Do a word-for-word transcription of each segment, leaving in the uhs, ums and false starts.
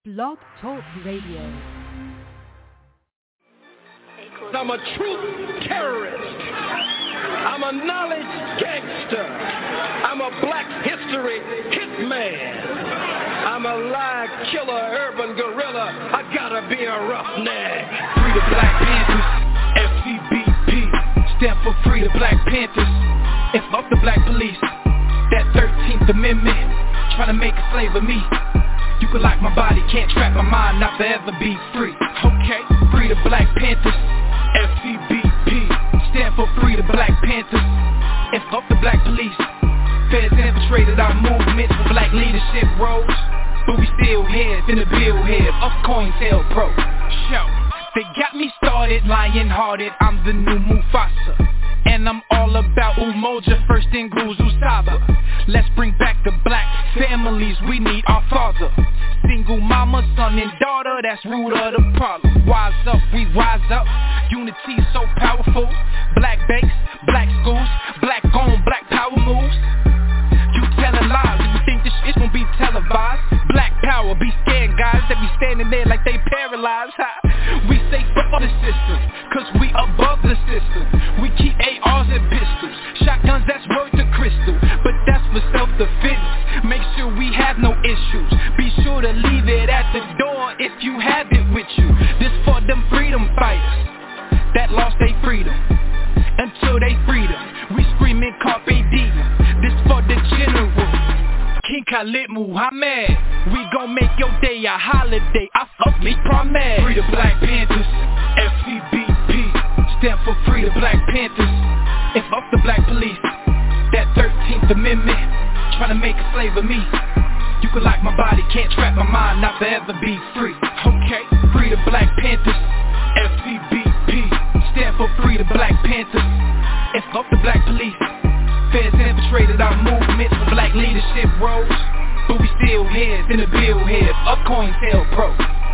Blog Talk Radio. I'm a truth terrorist. I'm a knowledge gangster. I'm a black history hitman. I'm a lie killer, urban gorilla. I gotta be a roughneck. Free the Black Panthers, F C B P, stand for Free the Black Panthers. And fuck the black police, that thirteenth Amendment, trying to make a slave of me. You can lock my body, can't trap my mind, not forever be free. Okay, free the Black Panthers, F C B P, stand for Free the Black Panthers. And fuck the black police, feds infiltrated our movements for black leadership roles. But we still heads in the bill head of COINTELPRO. Show, they got me started, lion-hearted, I'm the new Mufasa. And I'm all about Umoja, first in Guzu Saba. Let's bring back the black families, we need our father. Single mama, son and daughter, that's root of the problem. Wise up, we rise up, unity so powerful. Black banks, black schools, black on, black power moves. You telling lies, you think this shit gon' be televised. Black power, be scared guys that be standing there like they paralyzed. Ha. We say fuck the system, cause we above the system. We keep A Rs and pistols, shotguns that's worth the crystal. But that's for self-defense, make sure we have no issues. Be sure to leave it at the door if you have it with you. This for them freedom fighters that lost their freedom. Until they freedom, we screaming carpe diem. This for the general, King Khalid Muhammad. We gon' make your day a holiday, I fuck me promise. Free the Black Panthers, F C B P, stand for Free the Black Panthers. And fuck the black police, that thirteenth Amendment, trying to make a slave of me. You can lock my body, can't trap my mind, not forever be free. Okay, Free the Black Panthers, F C B P, stand for Free the Black Panthers. And fuck the black police, feds infiltrated our movements for black leadership roles. But we still heads in the bill head of COINTELPRO.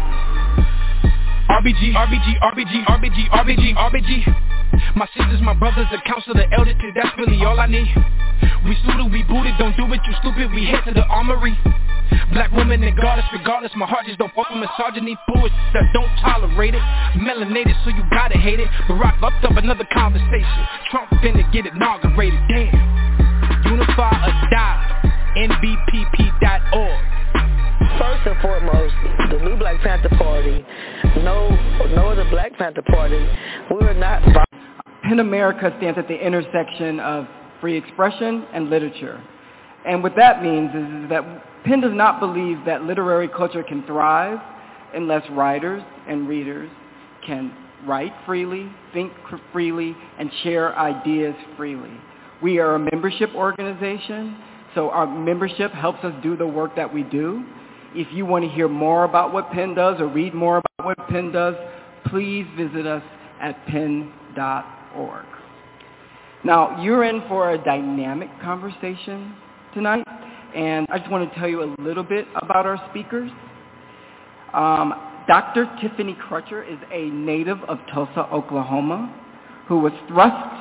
R B G, R B G, R B G, R B G, R B G, R B G. My sisters, my brothers, the council, the elders, that's really all I need. We suited, we booted, don't do it, you stupid, we head to the armory. Black woman and goddess, regardless, my heart just don't fuck with misogyny. Fools that don't tolerate it, melanated, so you gotta hate it. Barack upped up another conversation, Trump finna get inaugurated, damn. Unify or die, N B P P dot org. First and foremost, the new Black Panther Party, no, no other Black Panther Party, we're not... PEN America stands at the intersection of free expression and literature. And what that means is, is that PEN does not believe that literary culture can thrive unless writers and readers can write freely, think freely, and share ideas freely. We are a membership organization, so our membership helps us do the work that we do. If you want to hear more about what PEN does or read more about what PEN does, please visit us at pen dot org. Now, you're in for a dynamic conversation tonight, and I just want to tell you a little bit about our speakers. Um, Doctor Tiffany Crutcher is a native of Tulsa, Oklahoma, who was thrust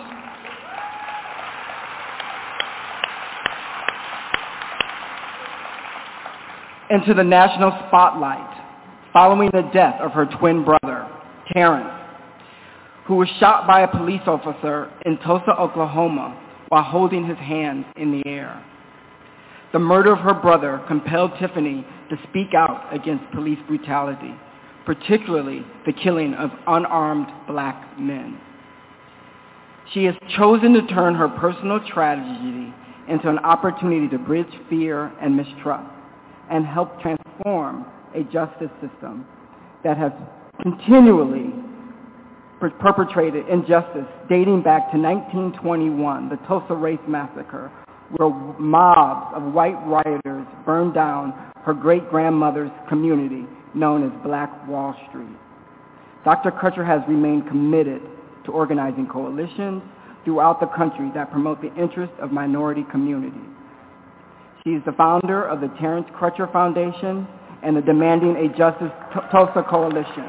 into the national spotlight following the death of her twin brother, Terrence, who was shot by a police officer in Tulsa, Oklahoma, while holding his hands in the air. The murder of her brother compelled Tiffany to speak out against police brutality, particularly the killing of unarmed black men. She has chosen to turn her personal tragedy into an opportunity to bridge fear and mistrust and help transform a justice system that has continually perpetrated injustice dating back to nineteen twenty-one, the Tulsa Race Massacre, where mobs of white rioters burned down her great-grandmother's community known as Black Wall Street. Doctor Crutcher has remained committed to organizing coalitions throughout the country that promote the interests of minority communities. She is the founder of the Terrence Crutcher Foundation and the Demanding a Justice Tulsa Coalition.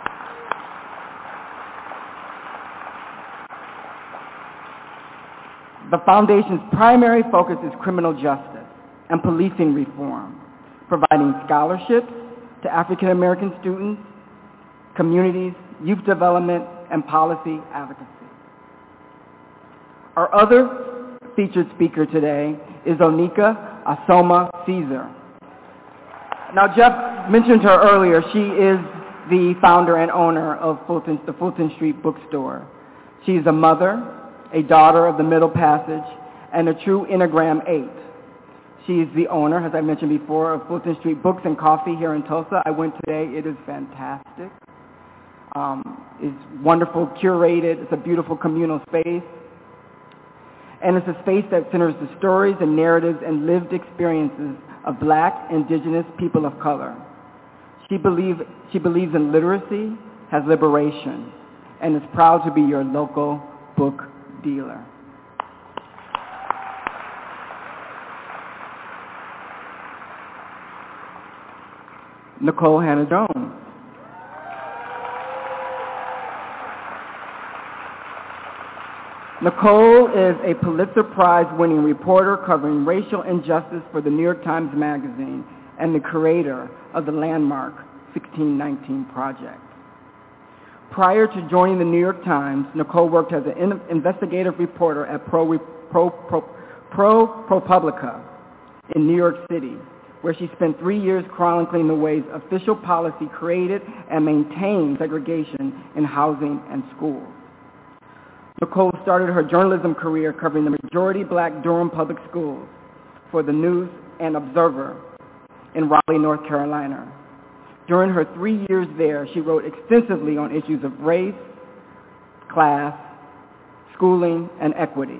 The foundation's primary focus is criminal justice and policing reform, providing scholarships, to African American students, communities, youth development, and policy advocacy. Our other featured speaker today is Onika Asoma Caesar. Now, Jeff mentioned her earlier. She is the founder and owner of Fulton, the Fulton Street Bookstore. She is a mother, a daughter of the Middle Passage, and a true Enneagram eight. She is the owner, as I mentioned before, of Fulton Street Books and Coffee here in Tulsa. I went today. It is fantastic. Um, it's wonderful, curated. It's a beautiful communal space. And it's a space that centers the stories and narratives and lived experiences of Black, Indigenous people of color. She, believe, she believes in literacy, has liberation, and is proud to be your local book dealer. Nicole Hannah-Jones. Nicole is a Pulitzer Prize-winning reporter covering racial injustice for the New York Times Magazine and the creator of the landmark sixteen nineteen Project. Prior to joining the New York Times, Nicole worked as an investigative reporter at Pro, Pro, Pro, Pro ProPublica in New York City, where she spent three years chronicling the ways official policy created and maintained segregation in housing and schools. Nicole started her journalism career covering the majority Black Durham Public Schools for the News and Observer in Raleigh, North Carolina. During her three years there, she wrote extensively on issues of race, class, schooling, and equity.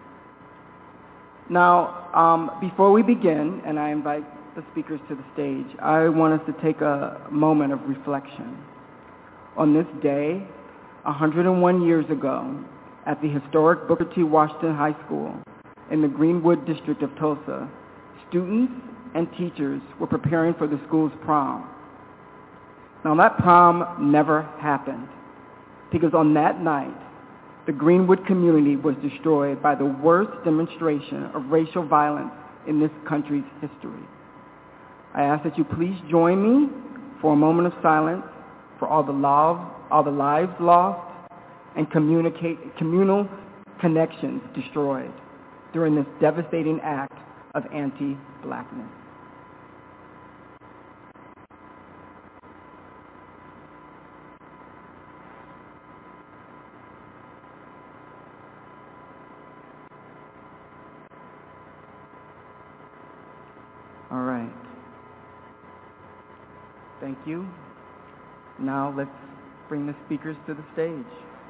Now, um, before we begin, and I invite the speakers to the stage, I want us to take a moment of reflection. On this day, one hundred one years ago, at the historic Booker T. Washington High School in the Greenwood district of Tulsa, students and teachers were preparing for the school's prom. Now, that prom never happened because on that night, the Greenwood community was destroyed by the worst demonstration of racial violence in this country's history. I ask that you please join me for a moment of silence for all the, love, all the lives lost and communicate, communal connections destroyed during this devastating act of anti-Blackness. All right. Thank you. Now let's bring the speakers to the stage.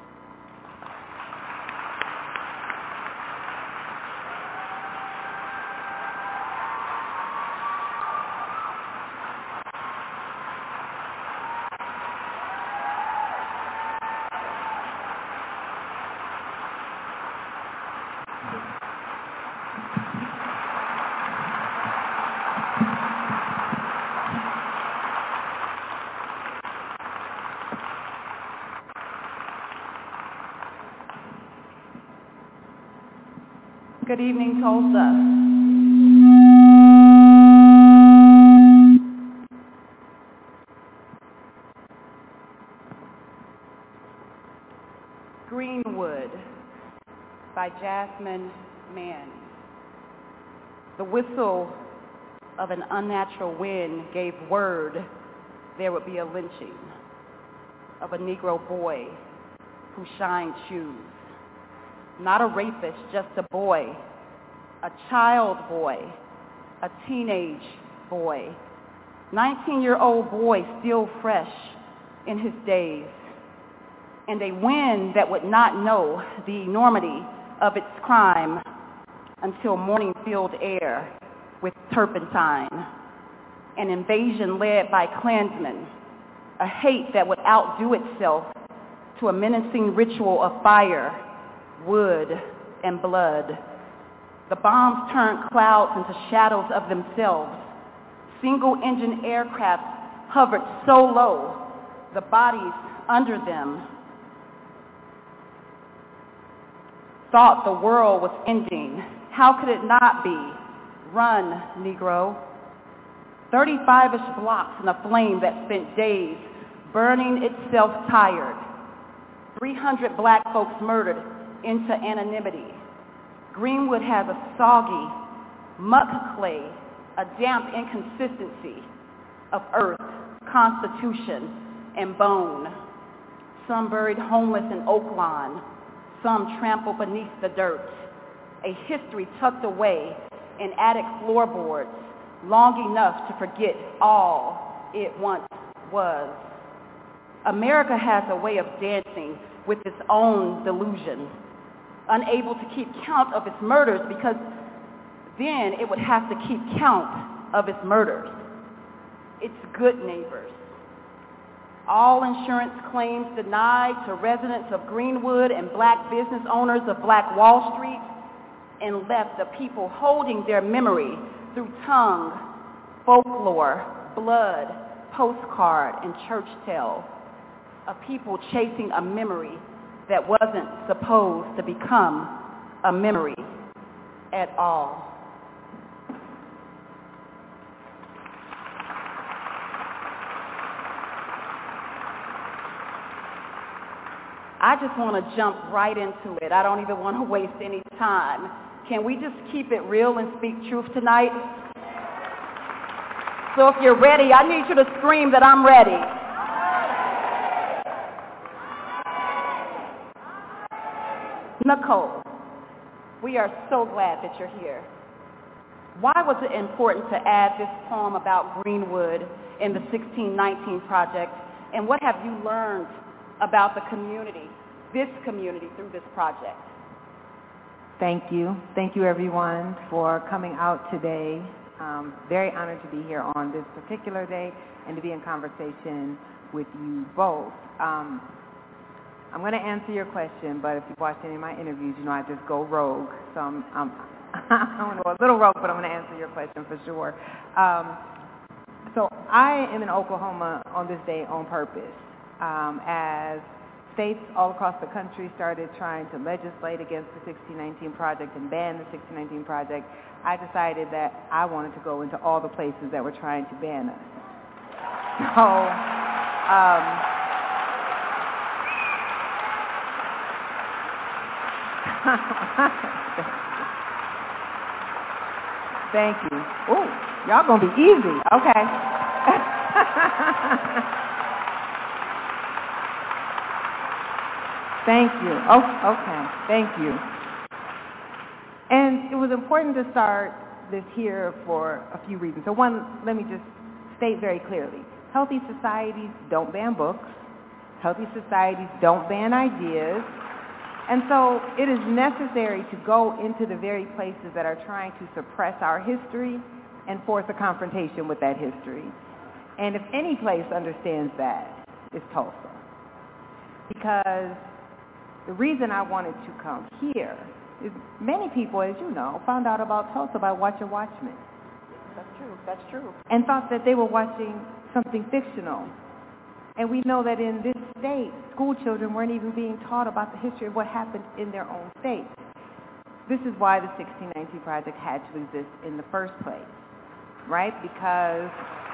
Good evening, Tulsa. Greenwood by Jasmine Mann. The whistle of an unnatural wind gave word there would be a lynching of a Negro boy who shined shoes. Not a rapist, just a boy, a child boy, a teenage boy, nineteen-year-old boy still fresh in his days, and a wind that would not know the enormity of its crime until morning filled air with turpentine, an invasion led by Klansmen, a hate that would outdo itself to a menacing ritual of fire, wood, and blood. The bombs turned clouds into shadows of themselves. Single-engine aircraft hovered so low, the bodies under them thought the world was ending. How could it not be? Run, Negro. thirty-five-ish blocks in a flame that spent days burning itself tired. three hundred black folks murdered into anonymity. Greenwood has a soggy muck clay, a damp inconsistency of earth, constitution, and bone. Some buried homeless in Oaklawn, some trampled beneath the dirt. A history tucked away in attic floorboards, long enough to forget all it once was. America has a way of dancing with its own delusion, unable to keep count of its murders because then it would have to keep count of its murders. Its good neighbors. All insurance claims denied to residents of Greenwood and black business owners of Black Wall Street, and left the people holding their memory through tongue, folklore, blood, postcard, and church tale. A people chasing a memory that wasn't supposed to become a memory at all. I just want to jump right into it. I don't even want to waste any time. Can we just keep it real and speak truth tonight? So if you're ready, I need you to scream that I'm ready. Nicole, we are so glad that you're here. Why was it important to add this poem about Greenwood in the sixteen nineteen project, and what have you learned about the community, this community, through this project? Thank you. Thank you, everyone, for coming out today. Um, very honored to be here on this particular day and to be in conversation with you both. Um, I'm going to answer your question, but if you've watched any of my interviews, you know I just go rogue. So I'm, I'm, I'm going to go a little rogue, but I'm going to answer your question for sure. Um, so I am in Oklahoma on this day on purpose. Um, as states all across the country started trying to legislate against the sixteen nineteen project and ban the sixteen nineteen project, I decided that I wanted to go into all the places that were trying to ban us. So, um, thank you. Ooh, y'all gonna be easy. Okay. Thank you. Oh, okay. Thank you. And it was important to start this here for a few reasons. So one, let me just state very clearly. Healthy societies don't ban books. Healthy societies don't ban ideas. And so it is necessary to go into the very places that are trying to suppress our history and force a confrontation with that history. And if any place understands that, it's Tulsa. Because the reason I wanted to come here is many people, as you know, found out about Tulsa by watching Watchmen. That's true. That's true. And thought that they were watching something fictional. And we know that in this state, school children weren't even being taught about the history of what happened in their own state. This is why the sixteen nineteen Project had to exist in the first place, right? Because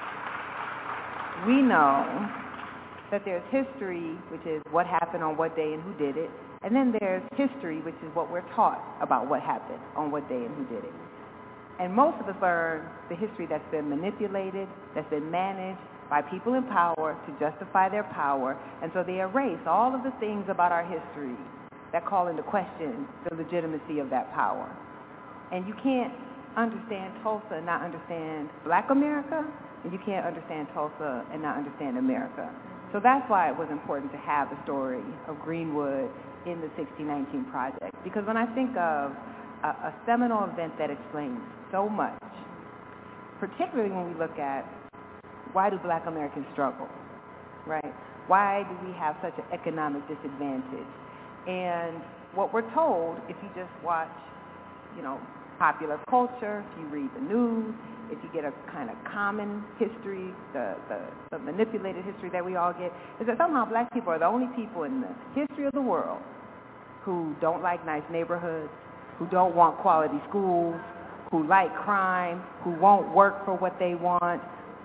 we know that there's history, which is what happened on what day and who did it, and then there's history, which is what we're taught about what happened on what day and who did it. And most of us learn the history that's been manipulated, that's been managed by people in power to justify their power, and so they erase all of the things about our history that call into question the legitimacy of that power. And you can't understand Tulsa and not understand Black America, and you can't understand Tulsa and not understand America. So that's why it was important to have the story of Greenwood in the sixteen nineteen Project. Because when I think of a, a seminal event that explains so much, particularly when we look at why do Black Americans struggle, right? Why do we have such an economic disadvantage? And what we're told, if you just watch, you know, popular culture, if you read the news, if you get a kind of common history, the, the, the manipulated history that we all get, is that somehow Black people are the only people in the history of the world who don't like nice neighborhoods, who don't want quality schools, who like crime, who won't work for what they want,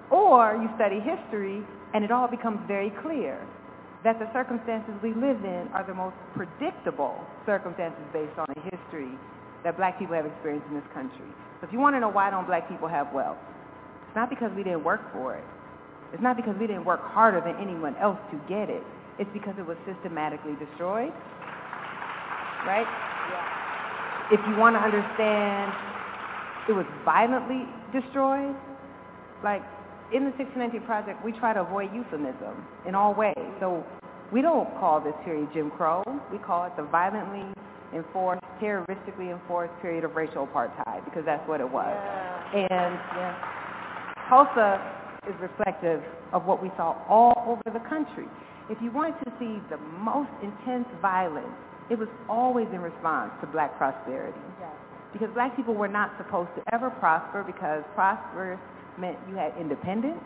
Or you study history, and it all becomes very clear that the circumstances we live in are the most predictable circumstances based on the history that black people have experienced in this country. So if you want to know why don't black people have wealth, it's not because we didn't work for it. It's not because we didn't work harder than anyone else to get it. It's because it was systematically destroyed, right? Yeah. If you want to understand, it was violently destroyed. Like, in the sixteen nineteen Project, we try to avoid euphemism in all ways. So we don't call this period Jim Crow. We call it the violently enforced, terroristically enforced period of racial apartheid, because that's what it was. Yeah. And yeah, Tulsa is reflective of what we saw all over the country. If you wanted to see the most intense violence, it was always in response to black prosperity. Yeah. Because black people were not supposed to ever prosper, because prosperous meant you had independence.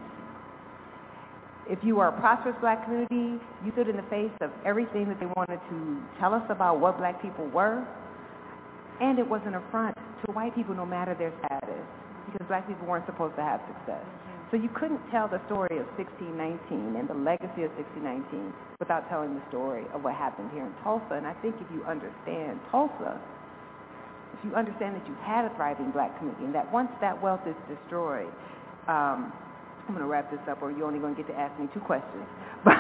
If you were a prosperous black community, you stood in the face of everything that they wanted to tell us about what black people were, and it was an affront to white people no matter their status, because black people weren't supposed to have success. Mm-hmm. So you couldn't tell the story of sixteen nineteen and the legacy of sixteen nineteen without telling the story of what happened here in Tulsa. And I think if you understand Tulsa, if you understand that you had a thriving black community, and that once that wealth is destroyed, um, I'm going to wrap this up, or you're only going to get to ask me two questions. But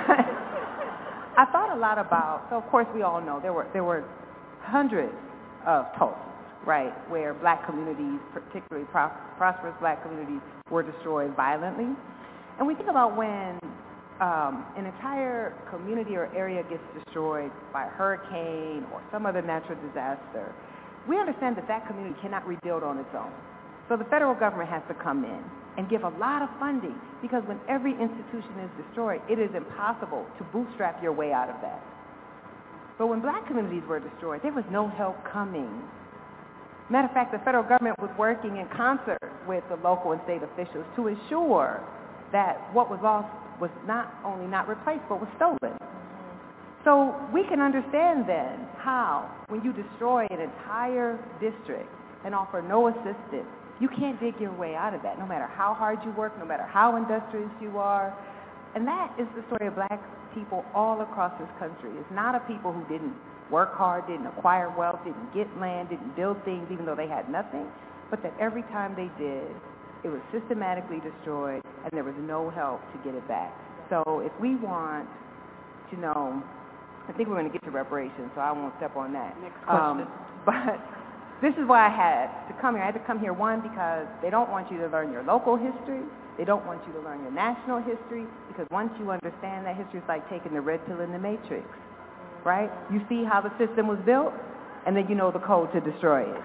I thought a lot about, so of course we all know there were there were hundreds of Tulsas, right, where black communities, particularly pro- prosperous black communities, were destroyed violently. And we think about when um, an entire community or area gets destroyed by a hurricane or some other natural disaster, we understand that that community cannot rebuild on its own. So the federal government has to come in and give a lot of funding, because when every institution is destroyed, it is impossible to bootstrap your way out of that. But when black communities were destroyed, there was no help coming. Matter of fact, the federal government was working in concert with the local and state officials to ensure that what was lost was not only not replaced, but was stolen. So we can understand then how, when you destroy an entire district and offer no assistance, you can't dig your way out of that, no matter how hard you work, no matter how industrious you are. And that is the story of black people all across this country. It's not of people who didn't work hard, didn't acquire wealth, didn't get land, didn't build things even though they had nothing, but that every time they did, it was systematically destroyed and there was no help to get it back. So if we want to know, I think we're going to get to reparations, so I won't step on that. Next question. Um, but this is why I had to come here. I had to come here, one, because they don't want you to learn your local history. They don't want you to learn your national history, because once you understand that history, it's like taking the red pill in the Matrix, right? You see how the system was built, and then you know the code to destroy it.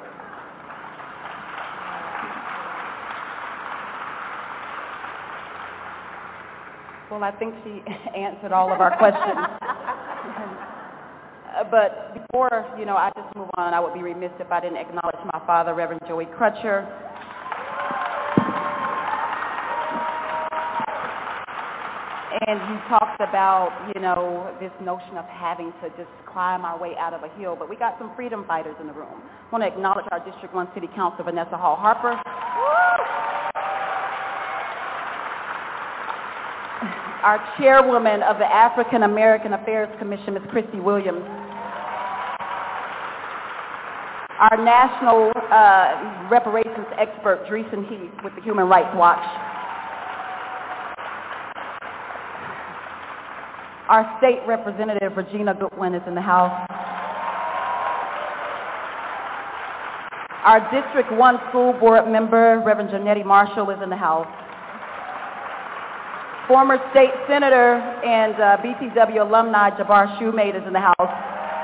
Well, I think she answered all of our questions. But before, you know, I just move on, I would be remiss if I didn't acknowledge my father, Reverend Joey Crutcher. And he talked about, you know, this notion of having to just climb our way out of a hill. But we got some freedom fighters in the room. I want to acknowledge our District one City Councilor, Vanessa Hall Harper. Our chairwoman of the African American Affairs Commission, Miz Christy Williams. Our national uh, reparations expert, Dreesen Heath, with the Human Rights Watch. Our state representative, Regina Goodwin, is in the house. Our District one school board member, Reverend Janetti Marshall, is in the house. Former state senator and uh, B T W alumni Jabbar Shoemate is in the house.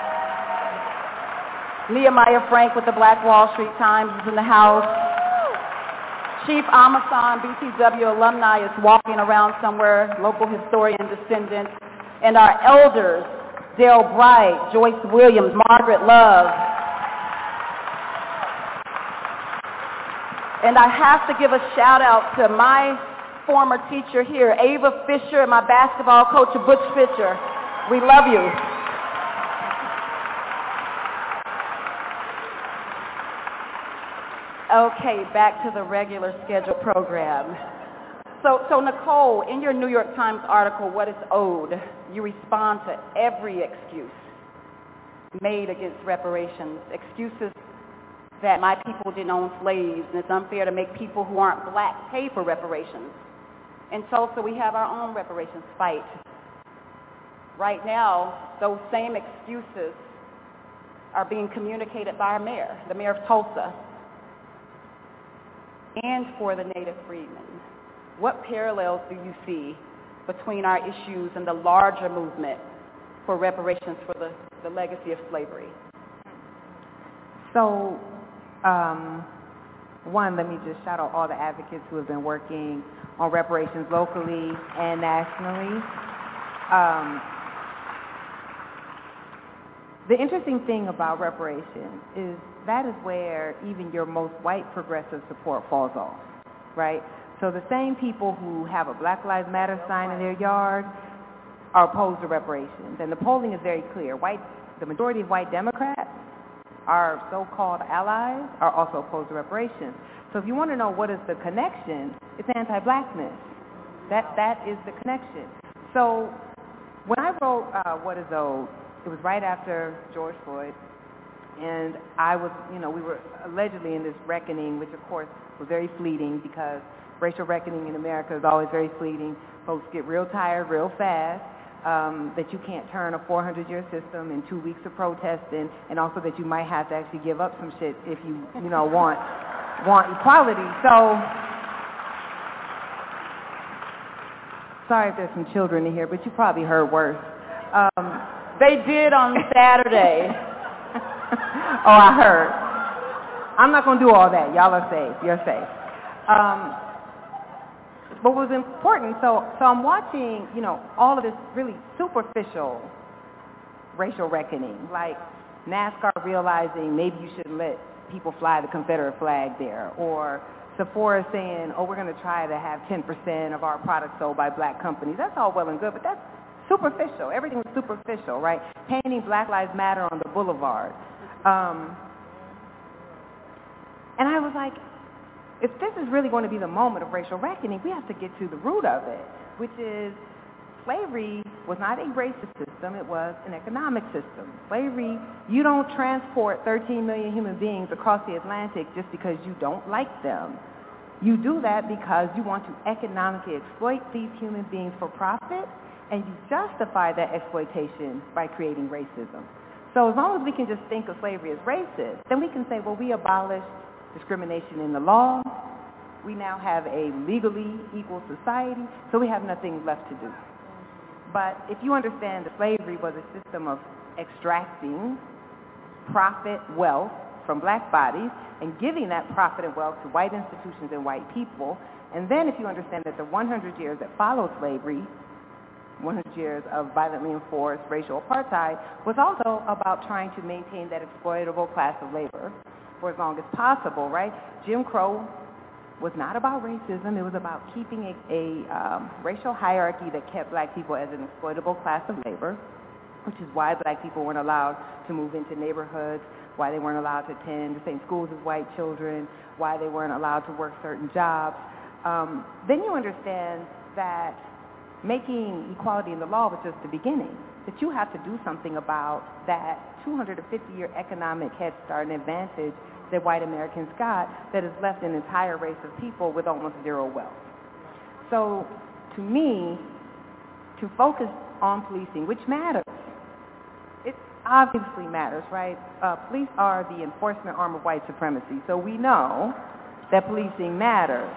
Nehemiah Frank with the Black Wall Street Times is in the house. Chief Amasan, B T W alumni, is walking around somewhere, local historian descendant. And our elders, Dale Bright, Joyce Williams, Margaret Love. And I have to give a shout out to my former teacher here, Ava Fisher, and my basketball coach, Butch Fisher. We love you. Okay, back to the regular scheduled program. So, so Nicole, in your New York Times article, What is Owed, you respond to every excuse made against reparations, excuses that my people didn't own slaves, and it's unfair to make people who aren't black pay for reparations. In Tulsa, we have our own reparations fight. Right now, those same excuses are being communicated by our mayor, the mayor of Tulsa, and for the Native freedmen. What parallels do you see between our issues and the larger movement for reparations for the, the legacy of slavery? So, um, one, let me just shout out all the advocates who have been working on reparations locally and nationally. Um, the interesting thing about reparations is that is where even your most white progressive support falls off, right? So the same people who have a Black Lives Matter sign in their yard are opposed to reparations. And the polling is very clear. White, the majority of white Democrats, our so-called allies, are also opposed to reparations. So if you want to know what is the connection, it's anti-blackness. That, that is the connection. So when I wrote uh, What is Owed, it was right after George Floyd, and I was, you know, we were allegedly in this reckoning, which of course was very fleeting because racial reckoning in America is always very fleeting. Folks get real tired real fast, um, that you can't turn a four hundred year system in two weeks of protesting, and also that you might have to actually give up some shit if you, you know, want, want equality. So, sorry if there's some children in here, but you probably heard worse. Um, They did on Saturday. Oh, I heard. I'm not going to do all that. Y'all are safe. You're safe. Um, but what was important, so, so I'm watching, you know, all of this really superficial racial reckoning, like NASCAR realizing maybe you shouldn't let people fly the Confederate flag there, or Sephora saying, oh, we're going to try to have ten percent of our products sold by black companies. That's all well and good, but that's superficial. Everything was superficial, right? Painting Black Lives Matter on the boulevard. Um, and I was like, if this is really going to be the moment of racial reckoning, we have to get to the root of it, which is slavery was not a racist system, it was an economic system. Slavery, you don't transport thirteen million human beings across the Atlantic just because you don't like them. You do that because you want to economically exploit these human beings for profit, and you justify that exploitation by creating racism. So as long as we can just think of slavery as racist, then we can say, well, we abolished discrimination in the law. We now have a legally equal society, so we have nothing left to do. But if you understand that slavery was a system of extracting profit, wealth from black bodies and giving that profit and wealth to white institutions and white people, and then if you understand that the one hundred years that followed slavery, one hundred years of violently enforced racial apartheid, was also about trying to maintain that exploitable class of labor for as long as possible, right? Jim Crow was not about racism. It was about keeping a, a um, racial hierarchy that kept black people as an exploitable class of labor, which is why black people weren't allowed to move into neighborhoods, why they weren't allowed to attend the same schools as white children, why they weren't allowed to work certain jobs. Um, then you understand that making equality in the law was just the beginning, that you have to do something about that two hundred fifty year economic head start and advantage that white Americans got that has left an entire race of people with almost zero wealth. So to me, to focus on policing, which matters, it obviously matters, right? Uh, police are the enforcement arm of white supremacy, so we know that policing matters.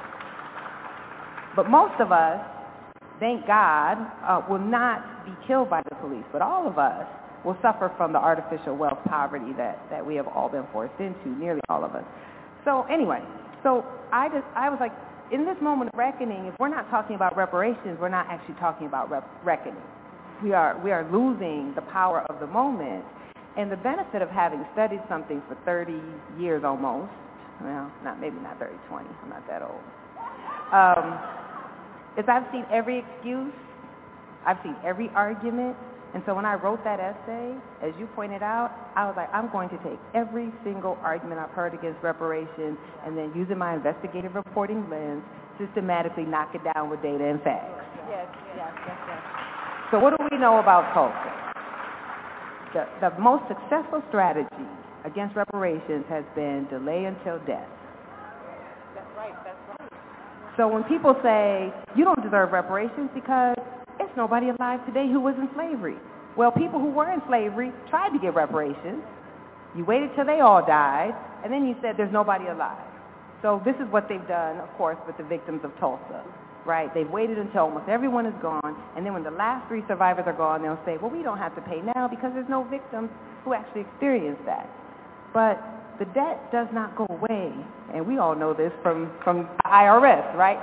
But most of us, thank God, uh, will not be killed by the police, but all of us will suffer from the artificial wealth poverty that, that we have all been forced into, nearly all of us. So anyway, so I just, I was like, in this moment of reckoning, if we're not talking about reparations, we're not actually talking about rep- reckoning. We are, we are losing the power of the moment. And the benefit of having studied something for thirty years almost, well, not maybe not thirty, twenty, I'm not that old, um, is I've seen every excuse, I've seen every argument. And so when I wrote that essay, as you pointed out, I was like, I'm going to take every single argument I've heard against reparations and then using my investigative reporting lens, systematically knock it down with data and facts. Yes, yes, yes, yes. So what do we know about Tulsa? The, the most successful strategy against reparations has been delay until death. That's right, that's right. So when people say, you don't deserve reparations because there's nobody alive today who was in slavery. Well, people who were in slavery tried to get reparations. You waited till they all died, and then you said there's nobody alive. So this is what they've done, of course, with the victims of Tulsa, right? They've waited until almost everyone is gone, and then when the last three survivors are gone, they'll say, well, we don't have to pay now because there's no victims who actually experienced that. But the debt does not go away, and we all know this from, from the I R S, right?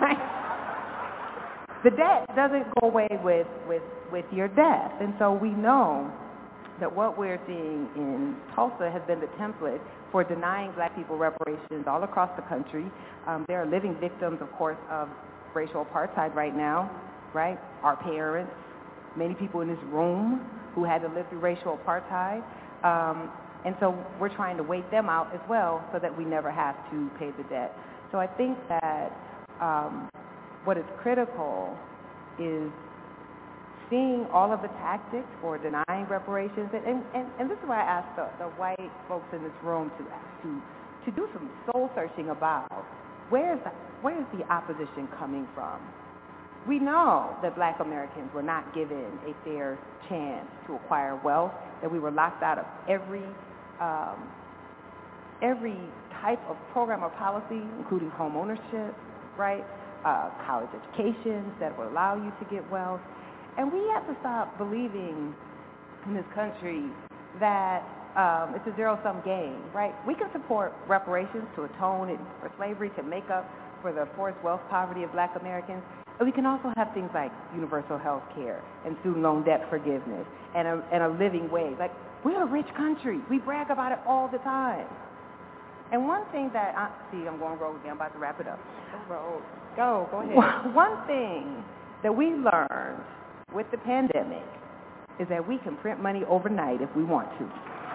The debt doesn't go away with, with, with your death, and so we know that what we're seeing in Tulsa has been the template for denying black people reparations all across the country. Um, there are living victims, of course, of racial apartheid right now, right? Our parents, many people in this room who had to live through racial apartheid. Um, and so we're trying to wait them out as well so that we never have to pay the debt. So I think that um, what is critical is seeing all of the tactics for denying reparations, and, and, and, and this is why I asked the, the white folks in this room to, to, to do some soul searching about where's the, where's the opposition coming from? We know that black Americans were not given a fair chance to acquire wealth, that we were locked out of every, um, every type of program or policy, including home ownership, right? Uh, college educations that will allow you to get wealth. And we have to stop believing in this country that um, it's a zero-sum game, right? We can support reparations to atone for slavery, to make up for the forced wealth poverty of black Americans. And we can also have things like universal health care and student loan debt forgiveness and a, and a living wage. Like, we're a rich country. We brag about it all the time. And one thing that, I, see, I'm going rogue again. I'm about to wrap it up. Rogue. Go, go ahead. One thing that we learned with the pandemic is that we can print money overnight if we want to,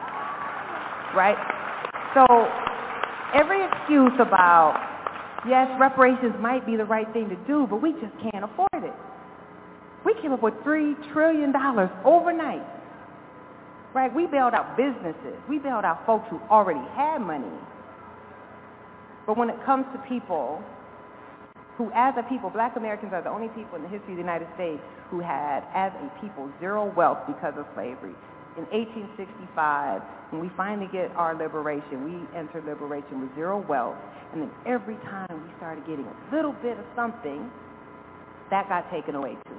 right? So every excuse about, yes, reparations might be the right thing to do, but we just can't afford it. We came up with three trillion dollars overnight, right? We bailed out businesses. We bailed out folks who already had money. But when it comes to people who, as a people, black Americans are the only people in the history of the United States who had, as a people, zero wealth because of slavery. In eighteen sixty-five, when we finally get our liberation, we enter liberation with zero wealth, and then every time we started getting a little bit of something, that got taken away too.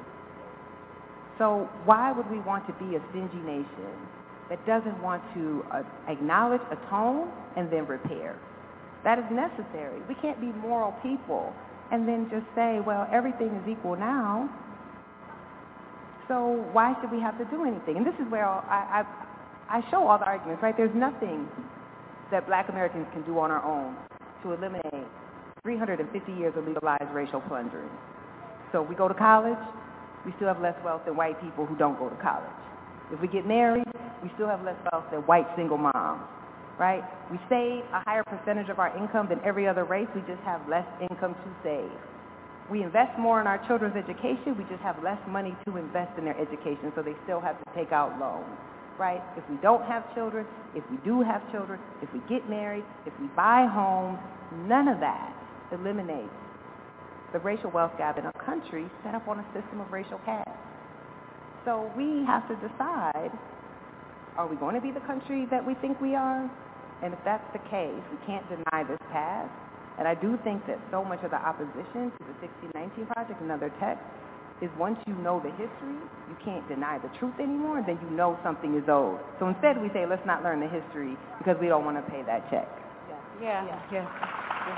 So why would we want to be a stingy nation that doesn't want to uh, acknowledge, atone, and then repair? That is necessary. We can't be moral people and then just say, well, everything is equal now, so why should we have to do anything? And this is where I, I, I show all the arguments, right? There's nothing that black Americans can do on our own to eliminate three hundred fifty years of legalized racial plundering. So we go to college, we still have less wealth than white people who don't go to college. If we get married, we still have less wealth than white single moms, right? We save a higher percentage of our income than every other race. We just have less income to save. We invest more in our children's education. We just have less money to invest in their education, so they still have to take out loans, right? If we don't have children, if we do have children, if we get married, if we buy homes, none of that eliminates the racial wealth gap in a country set up on a system of racial caste. So we have to decide, are we going to be the country that we think we are? And if that's the case, we can't deny this past. And I do think that so much of the opposition to the sixteen nineteen Project and other texts is once you know the history, you can't deny the truth anymore, then you know something is owed. So instead we say, let's not learn the history because we don't want to pay that check. Yeah, yeah, yeah. yeah.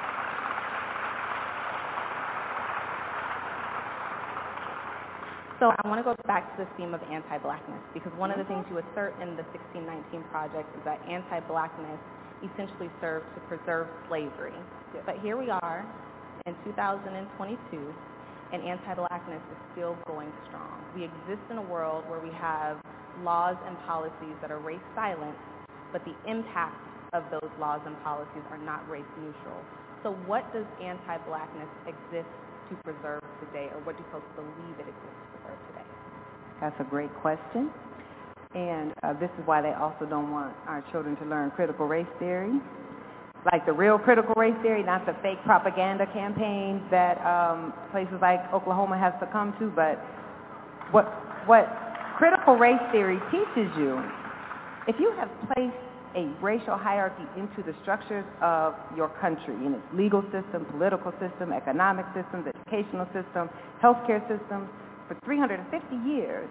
So I want to go back to the theme of anti-blackness, because one of the things you assert in the sixteen nineteen Project is that anti-blackness essentially served to preserve slavery. Yes. But here we are in two thousand twenty-two, and anti-blackness is still going strong. We exist in a world where we have laws and policies that are race silent, but the impact of those laws and policies are not race neutral. So what does anti-blackness exist to preserve today, or what do folks believe it exists to preserve today? That's a great question. And uh, this is why they also don't want our children to learn critical race theory, like the real critical race theory, not the fake propaganda campaigns that um, places like Oklahoma have succumbed to, but what, what critical race theory teaches you, if you have placed a racial hierarchy into the structures of your country, in its legal system, political system, economic systems, educational system, healthcare systems, for three hundred fifty years,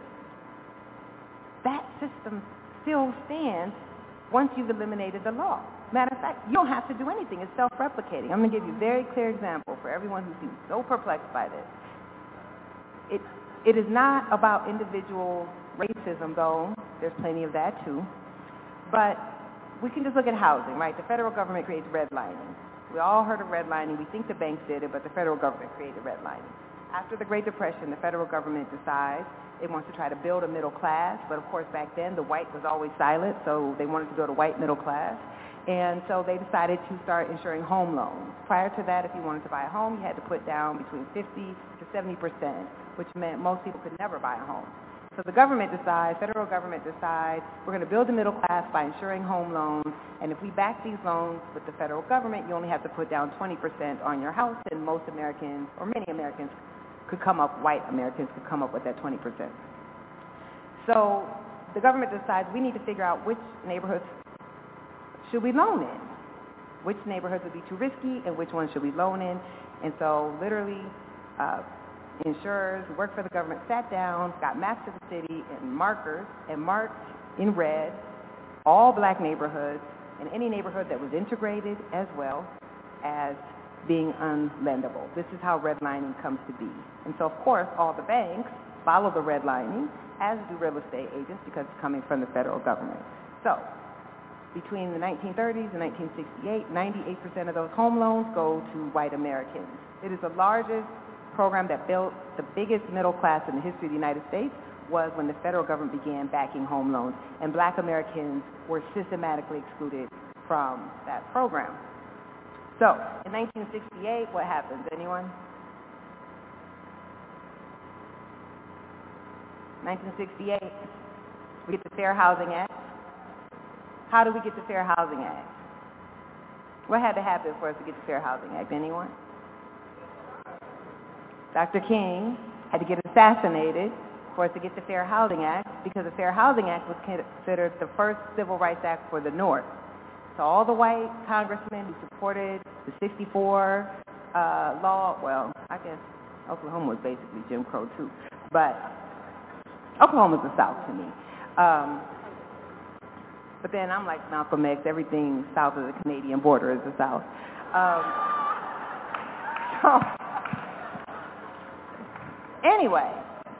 that system still stands once you've eliminated the law. Matter of fact, you don't have to do anything. It's self-replicating. I'm going to give you a very clear example for everyone who seems so perplexed by this. It, it is not about individual racism, though. There's plenty of that, too. But we can just look at housing, right? The federal government creates redlining. We all heard of redlining. We think the banks did it, but the federal government created redlining. After the Great Depression, the federal government decides it wants to try to build a middle class, but of course back then the white was always silent, so they wanted to build a white middle class. And so they decided to start insuring home loans. Prior to that, if you wanted to buy a home, you had to put down between fifty to seventy percent, which meant most people could never buy a home. So the government decides, federal government decides, we're going to build a middle class by insuring home loans, and if we back these loans with the federal government, you only have to put down twenty percent on your house, and most Americans, or many Americans, could come up, white Americans could come up with that twenty percent. So the government decides we need to figure out which neighborhoods should we loan in, which neighborhoods would be too risky, and which ones should we loan in. And so literally, uh, insurers who work for the government sat down, got maps of the city and markers, and marked in red all black neighborhoods and any neighborhood that was integrated as well as being unlendable. This is how redlining comes to be. And so, of course, all the banks follow the redlining, as do real estate agents, because it's coming from the federal government. So between the nineteen thirties and nineteen sixty-eight, ninety-eight percent of those home loans go to white Americans. It is the largest program that built the biggest middle class in the history of the United States was when the federal government began backing home loans, and black Americans were systematically excluded from that program. So, in nineteen sixty-eight, what happens? Anyone? nineteen sixty-eight, we get the Fair Housing Act. How did we get the Fair Housing Act? What had to happen for us to get the Fair Housing Act? Anyone? Doctor King had to get assassinated for us to get the Fair Housing Act, because the Fair Housing Act was considered the first civil rights act for the North. So all the white congressmen who supported the sixty-four uh, law, well, I guess Oklahoma was basically Jim Crow too, but Oklahoma's the South to me. Um, but then I'm like Malcolm X, everything south of the Canadian border is the South. Um, so anyway,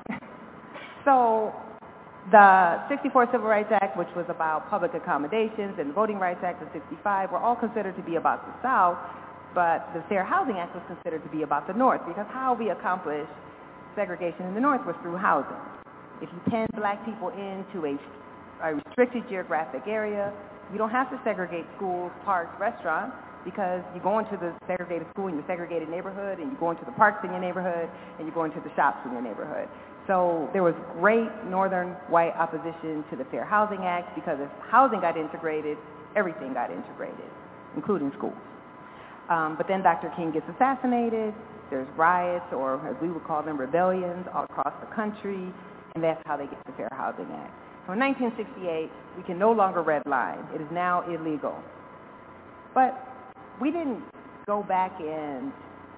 so the sixty-four Civil Rights Act, which was about public accommodations, and the Voting Rights Act of sixty-five were all considered to be about the South, but the Fair Housing Act was considered to be about the North, because how we accomplished segregation in the North was through housing. If you pin black people into a, a restricted geographic area, you don't have to segregate schools, parks, restaurants, because you go into the segregated school in your segregated neighborhood, and you go into the parks in your neighborhood, and you go into the shops in your neighborhood. So there was great northern white opposition to the Fair Housing Act, because if housing got integrated, everything got integrated, including schools. Um, but then Doctor King gets assassinated, there's riots, or as we would call them, rebellions all across the country, and that's how they get the Fair Housing Act. So in nineteen sixty-eight, we can no longer redline. It is now illegal. But we didn't go back and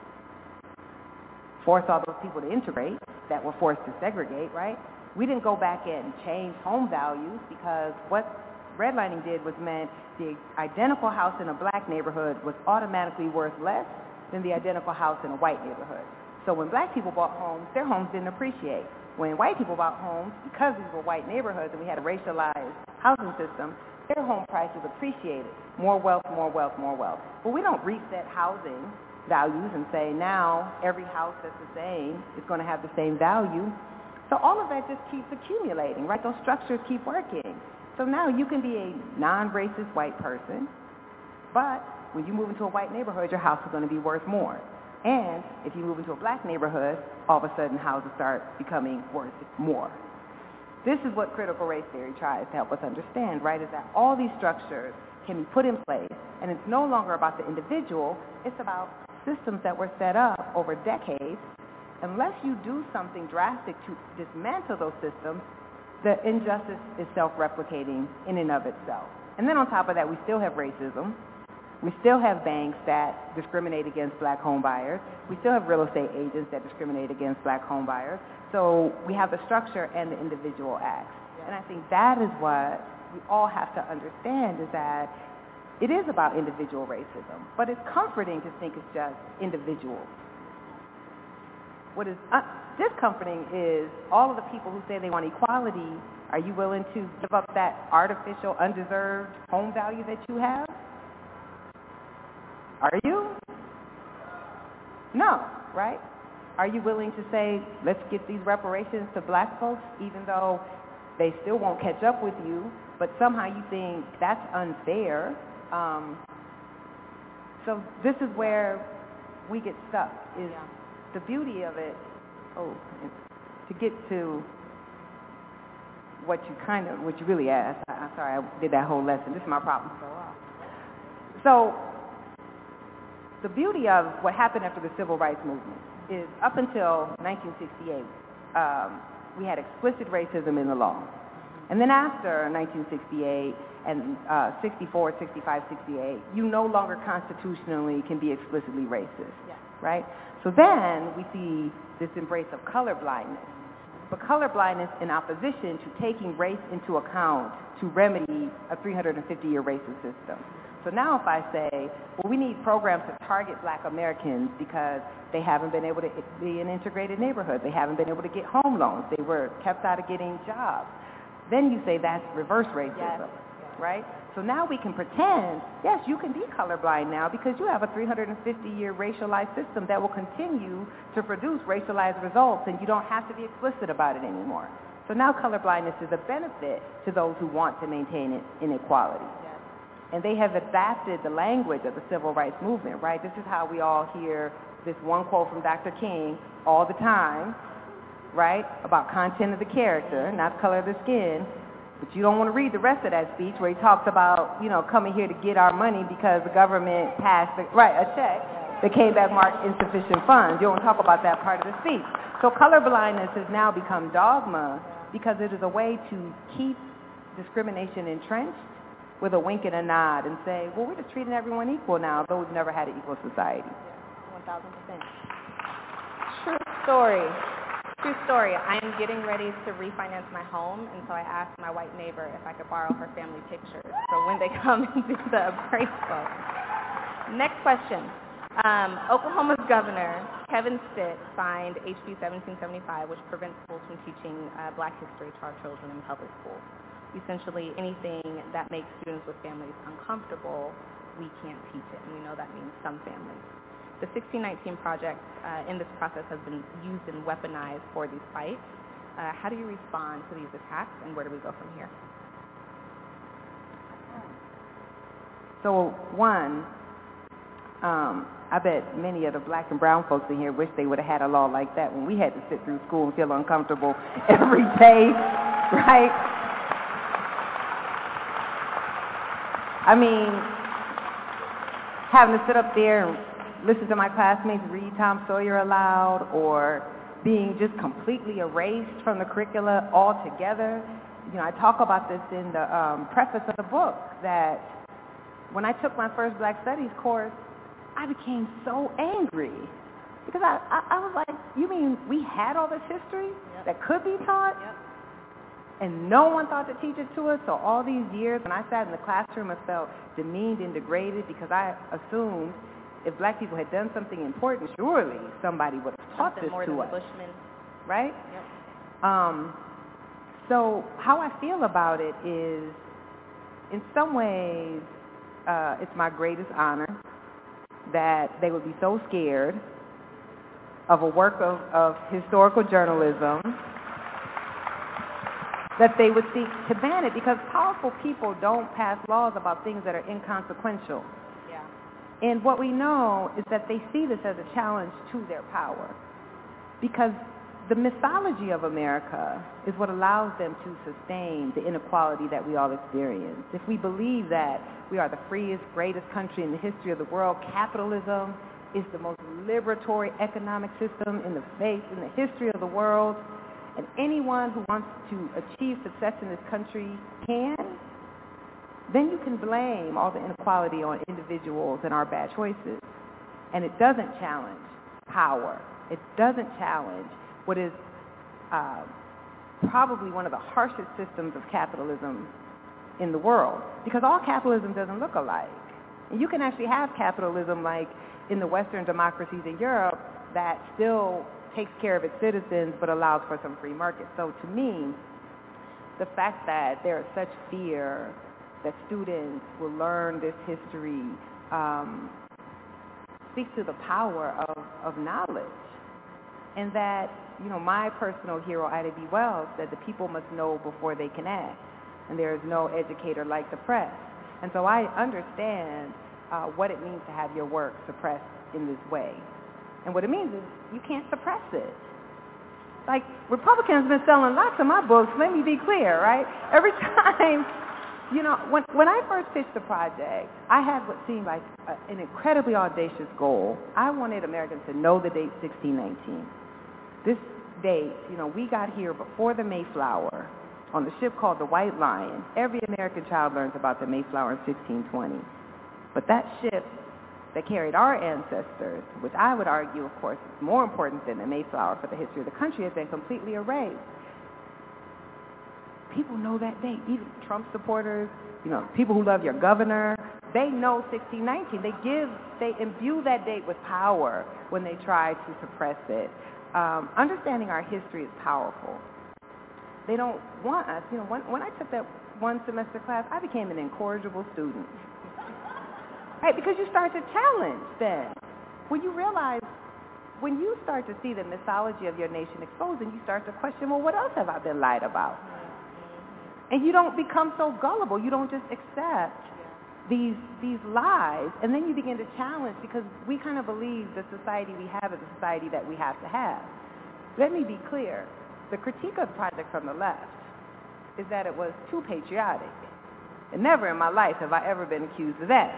force all those people to integrate that were forced to segregate, right? We didn't go back and change home values, because what redlining did was meant the identical house in a black neighborhood was automatically worth less than the identical house in a white neighborhood. So when black people bought homes, their homes didn't appreciate. When white people bought homes, because these were white neighborhoods and we had a racialized housing system, their home prices appreciated. More wealth, more wealth, more wealth. But we don't reset housing values and say now every house that's the same is going to have the same value. So all of that just keeps accumulating, right? Those structures keep working. So now you can be a non-racist white person, but when you move into a white neighborhood, your house is going to be worth more. And if you move into a black neighborhood, all of a sudden houses start becoming worth more. This is what critical race theory tries to help us understand, right, is that all these structures can be put in place, and it's no longer about the individual, it's about systems that were set up over decades. Unless you do something drastic to dismantle those systems, the injustice is self-replicating in and of itself. And then on top of that, we still have racism. We still have banks that discriminate against black home buyers. We still have real estate agents that discriminate against black home buyers. So we have the structure and the individual acts. And I think that is what we all have to understand, is that it is about individual racism, but it's comforting to think it's just individuals. What is uh, discomforting is all of the people who say they want equality. Are you willing to give up that artificial, undeserved home value that you have? Are you? No, right? Are you willing to say, let's get these reparations to black folks, even though they still won't catch up with you, but somehow you think that's unfair? Um, so this is where we get stuck, is yeah. the beauty of it. Oh, to get to what you kind of, what you really asked. I'm sorry, I did that whole lesson. This is my problem. So the beauty of what happened after the Civil Rights Movement is up until nineteen sixty-eight, um, we had explicit racism in the law. And then after nineteen sixty-eight and uh, sixty-four, sixty-five, sixty-eight, you no longer constitutionally can be explicitly racist, yeah. right? So then we see this embrace of color blindness. But color blindness in opposition to taking race into account to remedy a three hundred fifty year racist system. So now if I say, well, we need programs to target black Americans because they haven't been able to be in integrated neighborhoods, they haven't been able to get home loans, they were kept out of getting jobs, then you say that's reverse racism, yes. right? So now we can pretend, yes, you can be colorblind now because you have a three hundred fifty year racialized system that will continue to produce racialized results, and you don't have to be explicit about it anymore. So now colorblindness is a benefit to those who want to maintain it inequality. Yes. And they have adapted the language of the civil rights movement, right? This is how we all hear this one quote from Doctor King all the time, right, about content of the character, not color of the skin. But you don't want to read the rest of that speech where he talks about, you know, coming here to get our money because the government passed, the, right, a check that came back marked insufficient funds. You don't talk about that part of the speech. So colorblindness has now become dogma because it is a way to keep discrimination entrenched with a wink and a nod and say, well, we're just treating everyone equal now, though we've never had an equal society. one thousand percent. True story. True story. I am getting ready to refinance my home, and so I asked my white neighbor if I could borrow her family pictures for when they come and do the appraisal. Next question. Um, Oklahoma's governor, Kevin Stitt, signed H B seventeen seventy-five, which prevents schools from teaching uh, black history to our children in public schools. Essentially, anything that makes students with families uncomfortable, we can't teach it, and we know that means some families. The sixteen nineteen project uh, in this process has been used and weaponized for these fights. Uh, how do you respond to these attacks, and where do we go from here? So one, um, I bet many of the black and brown folks in here wish they would have had a law like that when we had to sit through school and feel uncomfortable every day, right? I mean, having to sit up there and listen to my classmates read Tom Sawyer aloud, or being just completely erased from the curricula altogether. You know, I talk about this in the um, preface of the book, that when I took my first Black Studies course, I became so angry because I, I, I was like, you mean we had all this history yep. that could be taught? Yep. And no one thought to teach it to us. So all these years when I sat in the classroom, I felt demeaned and degraded because I assumed if black people had done something important, surely somebody would have taught something this more to than us. The Bushmen. Right? Yep. Um, so how I feel about it is, in some ways, uh, it's my greatest honor that they would be so scared of a work of, of historical journalism that they would seek to ban it, because powerful people don't pass laws about things that are inconsequential. Yeah. And what we know is that they see this as a challenge to their power, because the mythology of America is what allows them to sustain the inequality that we all experience. If we believe that we are the freest, greatest country in the history of the world, capitalism is the most liberatory economic system in the face, in the history of the world, and anyone who wants to achieve success in this country can, then you can blame all the inequality on individuals and our bad choices. And it doesn't challenge power. It doesn't challenge what is uh, probably one of the harshest systems of capitalism in the world, because all capitalism doesn't look alike. And you can actually have capitalism like in the Western democracies in Europe that still takes care of its citizens but allows for some free market. So to me, the fact that there is such fear that students will learn this history um, speaks to the power of, of knowledge. And that, you know, my personal hero, Ida B. Wells, said the people must know before they can act. And there is no educator like the press. And so I understand uh, what it means to have your work suppressed in this way. And what it means is you can't suppress it. Like, Republicans have been selling lots of my books, let me be clear, right? Every time, you know, when, when I first pitched the project, I had what seemed like a, an incredibly audacious goal. I wanted Americans to know the date sixteen nineteen. This date, you know, we got here before the Mayflower on the ship called the White Lion. Every American child learns about the Mayflower in sixteen twenty. But that ship that carried our ancestors, which I would argue, of course, is more important than the Mayflower for the history of the country, has been completely erased. People know that date. Even Trump supporters, you know, people who love your governor, they know sixteen nineteen. They give, they imbue that date with power when they try to suppress it. Um, understanding our history is powerful. They don't want us, you know, when, when I took that one semester class, I became an incorrigible student. Right, because you start to challenge then. When you realize, when you start to see the mythology of your nation exposed, and you start to question, well, what else have I been lied about? And you don't become so gullible. You don't just accept these these lies, and then you begin to challenge, because we kind of believe the society we have is the society that we have to have. Let me be clear. The critique of the project from the left is that it was too patriotic. And never in my life have I ever been accused of that.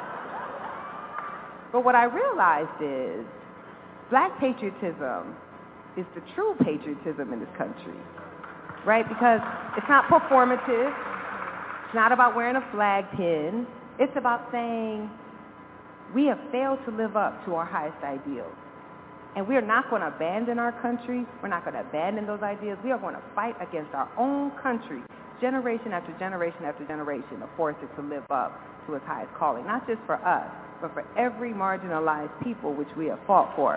But what I realized is black patriotism is the true patriotism in this country, right? Because it's not performative. It's not about wearing a flag pin. It's about saying we have failed to live up to our highest ideals. And we are not going to abandon our country. We're not going to abandon those ideas. We are going to fight against our own country, generation after generation after generation, to force it to live up to its highest calling, not just for us, but for every marginalized people which we have fought for.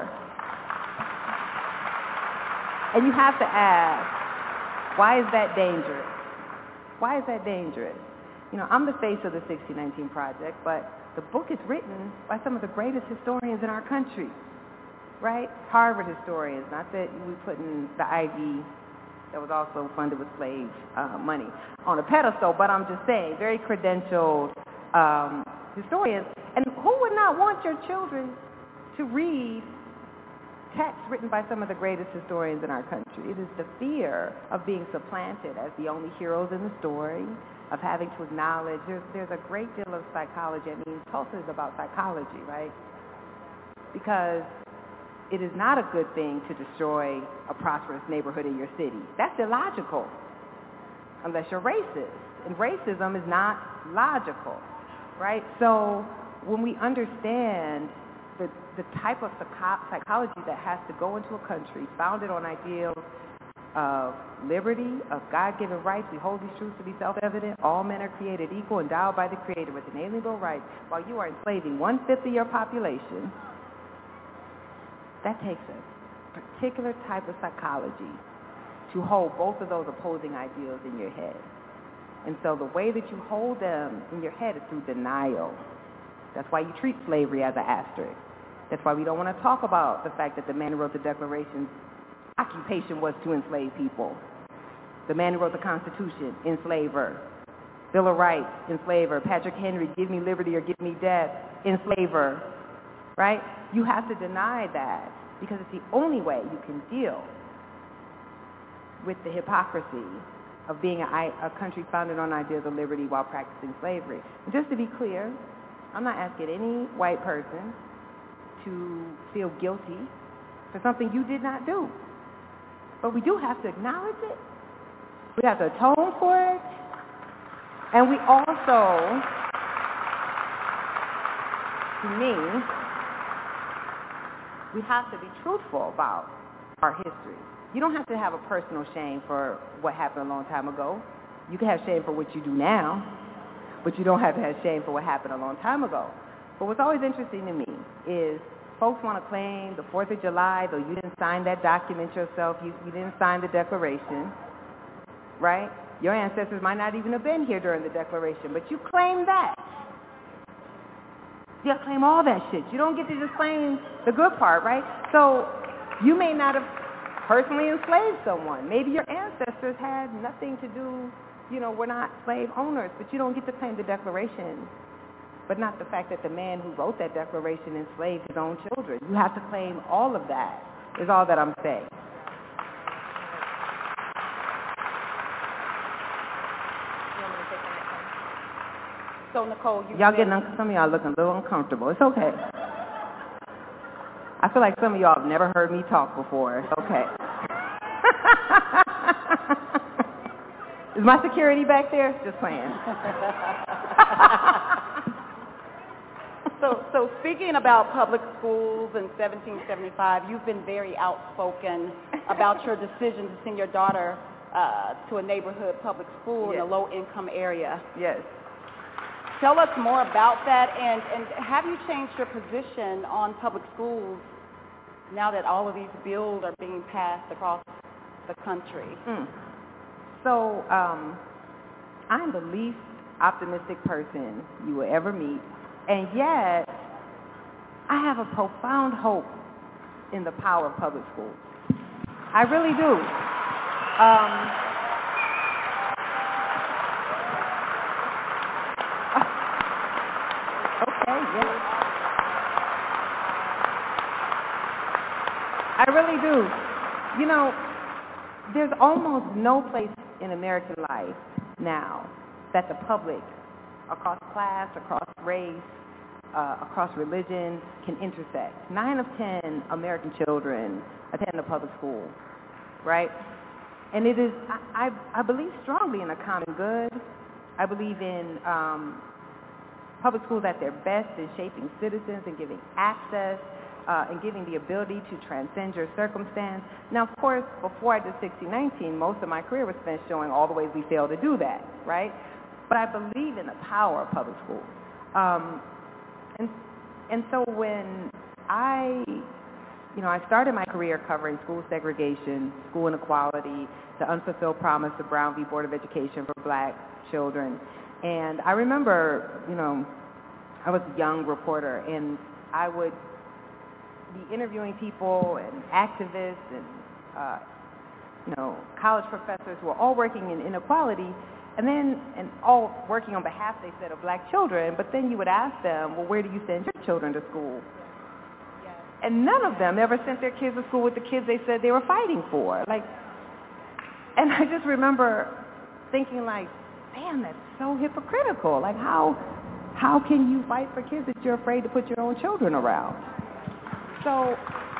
And you have to ask, why is that dangerous? Why is that dangerous? You know, I'm the face of the sixteen nineteen Project, but the book is written by some of the greatest historians in our country, right? Harvard historians, not that we put in the Ivy that was also funded with slave uh, money on a pedestal, but I'm just saying, very credentialed um, historians. And who would not want your children to read texts written by some of the greatest historians in our country? It is the fear of being supplanted as the only heroes in the story, of having to acknowledge there's, there's a great deal of psychology. I mean, Tulsa is about psychology, right? Because it is not a good thing to destroy a prosperous neighborhood in your city. That's illogical, unless you're racist. And racism is not logical, right? So when we understand the, the type of psycho- psychology that has to go into a country founded on ideals of liberty, of God-given rights, we hold these truths to be self-evident. All men are created equal, endowed by the Creator with inalienable rights, while you are enslaving one-fifth of your population. That takes a particular type of psychology to hold both of those opposing ideals in your head. And so the way that you hold them in your head is through denial. That's why you treat slavery as an asterisk. That's why we don't want to talk about the fact that the man who wrote the Declaration's occupation was to enslave people. The man who wrote the Constitution, enslaver. Bill of Rights, enslaver. Patrick Henry, give me liberty or give me death, enslaver, right? You have to deny that because it's the only way you can deal with the hypocrisy of being a, a country founded on ideas of liberty while practicing slavery. And just to be clear, I'm not asking any white person to feel guilty for something you did not do. But we do have to acknowledge it. We have to atone for it. And we also, to me, we have to be truthful about our history. You don't have to have a personal shame for what happened a long time ago. You can have shame for what you do now, but you don't have to have shame for what happened a long time ago. But what's always interesting to me is folks want to claim the fourth of July, though you didn't sign that document yourself, you, you didn't sign the Declaration, right? Your ancestors might not even have been here during the Declaration, but you claim that. You got to claim all that shit. You don't get to just claim the good part, right? So you may not have personally enslaved someone. Maybe your ancestors had nothing to do, you know, we're not slave owners, but you don't get to claim the Declaration, but not the fact that the man who wrote that Declaration enslaved his own children. You have to claim all of that, is all that I'm saying. So, Nicole, you y'all getting, un- some of y'all looking a little uncomfortable. It's okay. I feel like some of y'all have never heard me talk before. It's okay. Is my security back there? Just playing. so, so speaking about public schools in seventeen seventy-five, you've been very outspoken about your decision to send your daughter uh, to a neighborhood public school Yes. in a low-income area. Yes. Tell us more about that, and, and have you changed your position on public schools now that all of these bills are being passed across the country? Mm. So um, I'm the least optimistic person you will ever meet, and yet I have a profound hope in the power of public schools. I really do. Um, Okay, yes. I really do. You know, there's almost no place in American life now that the public, across class, across race, uh, across religion, can intersect. Nine of ten American children attend a public school, right? And it is, I, I, I believe strongly in a common good. I believe in um, public schools at their best in shaping citizens and giving access uh, and giving the ability to transcend your circumstance. Now, of course, before I did sixteen nineteen, most of my career was spent showing all the ways we fail to do that, right? But I believe in the power of public schools. Um, and, and so when I, you know, I started my career covering school segregation, school inequality, the unfulfilled promise of Brown v. Board of Education for black children. And I remember, you know, I was a young reporter, and I would be interviewing people and activists and, uh, you know, college professors who are all working in inequality, and then, and all working on behalf, they said, of black children, but then you would ask them, well, where do you send your children to school? Yeah. Yeah. And none of them ever sent their kids to school with the kids they said they were fighting for. Like, and I just remember thinking, like, damn, that's so hypocritical. Like, how how can you fight for kids that you're afraid to put your own children around? So,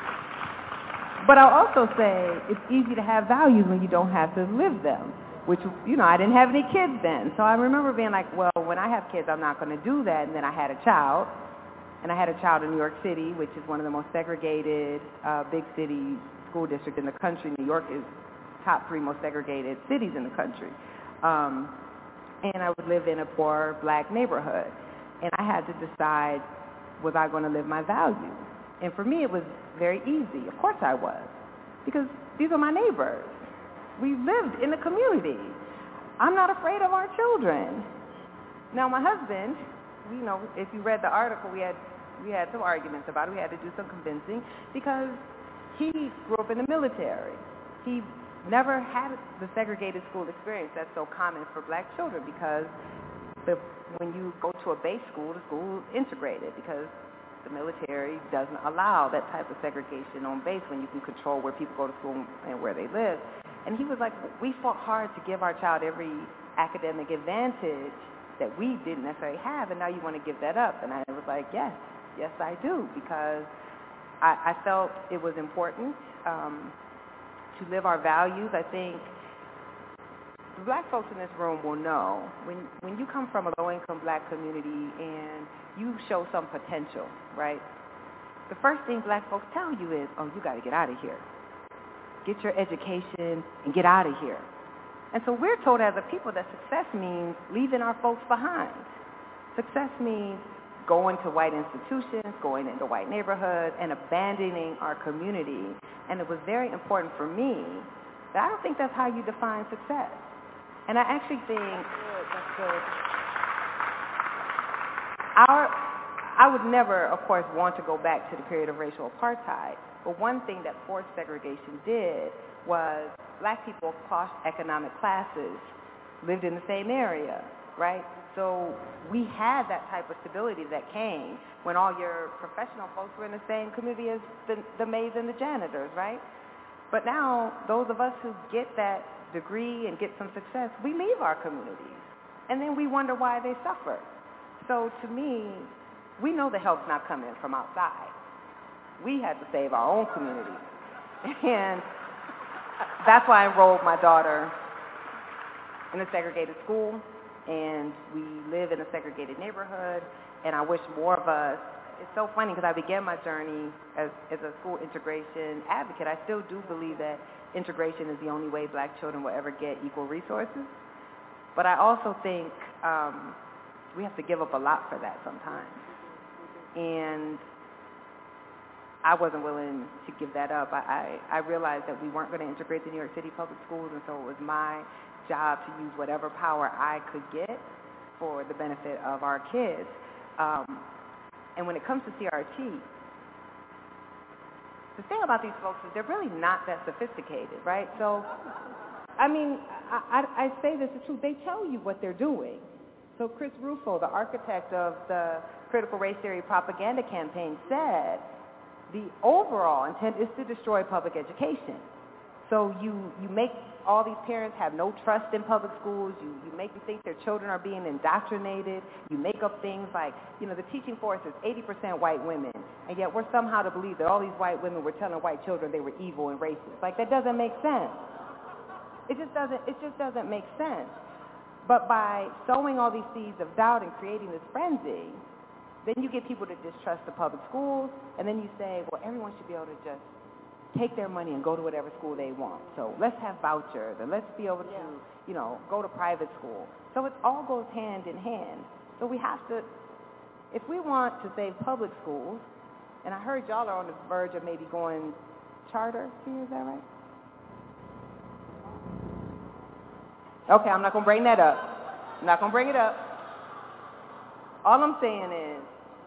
but I'll also say it's easy to have values when you don't have to live them, which, you know, I didn't have any kids then. So I remember being like, well, when I have kids, I'm not going to do that. And then I had a child, and I had a child in New York City, which is one of the most segregated uh, big city school districts in the country. New York is top three most segregated cities in the country. Um, and I would live in a poor black neighborhood. And I had to decide, was I going to live my values? And for me, it was very easy. Of course I was, because these are my neighbors. We lived in the community. I'm not afraid of our children. Now, my husband, you know, if you read the article, we had we had some arguments about it. We had to do some convincing because he grew up in the military. He never had the segregated school experience that's so common for black children because the, when you go to a base school, the school is integrated because the military doesn't allow that type of segregation on base when you can control where people go to school and where they live. And he was like, we fought hard to give our child every academic advantage that we didn't necessarily have, and now you want to give that up. And I was like, yes, yes I do, because I, I felt it was important um, to live our values. I think the black folks in this room will know when, when you come from a low-income black community and you show some potential, right? The first thing black folks tell you is, oh, you got to get out of here. Get your education and get out of here. And so we're told as a people that success means leaving our folks behind. Success means going to white institutions, going into white neighborhoods, and abandoning our community. And it was very important for me that I don't think that's how you define success. And I actually think that's good. Our, I would never, of course, want to go back to the period of racial apartheid. But one thing that forced segregation did was black people across economic classes lived in the same area, right? So we had that type of stability that came when all your professional folks were in the same community as the, the maids and the janitors, right? But now, those of us who get that degree and get some success, we leave our communities. And then we wonder why they suffer. So to me, we know the help's not coming from outside. We had to save our own community. And that's why I enrolled my daughter in a segregated school, and we live in a segregated neighborhood, and I wish more of us, it's so funny because I began my journey as, as a school integration advocate. I still do believe that integration is the only way black children will ever get equal resources, but I also think um, we have to give up a lot for that sometimes. And I wasn't willing to give that up. I, I, I realized that we weren't going to integrate the New York City public schools, and so it was my job to use whatever power I could get for the benefit of our kids. Um, and when it comes to C R T, the thing about these folks is they're really not that sophisticated, right? So, I mean, I, I, I say this is true. They tell you what they're doing. So Chris Rufo, the architect of the critical race theory propaganda campaign, said the overall intent is to destroy public education. So you, you make all these parents have no trust in public schools. You, you make them think their children are being indoctrinated. You make up things like, you know, the teaching force is eighty percent white women, and yet we're somehow to believe that all these white women were telling white children they were evil and racist. Like, that doesn't make sense. It just doesn't, it just doesn't make sense. But by sowing all these seeds of doubt and creating this frenzy, then you get people to distrust the public schools, and then you say, well, everyone should be able to just take their money and go to whatever school they want. So let's have vouchers, and let's be able to, yeah. you know, go to private school. So it all goes hand in hand. So we have to, if we want to save public schools, and I heard y'all are on the verge of maybe going charter here, is that right? Okay, I'm not going to bring that up. I'm not going to bring it up. All I'm saying is,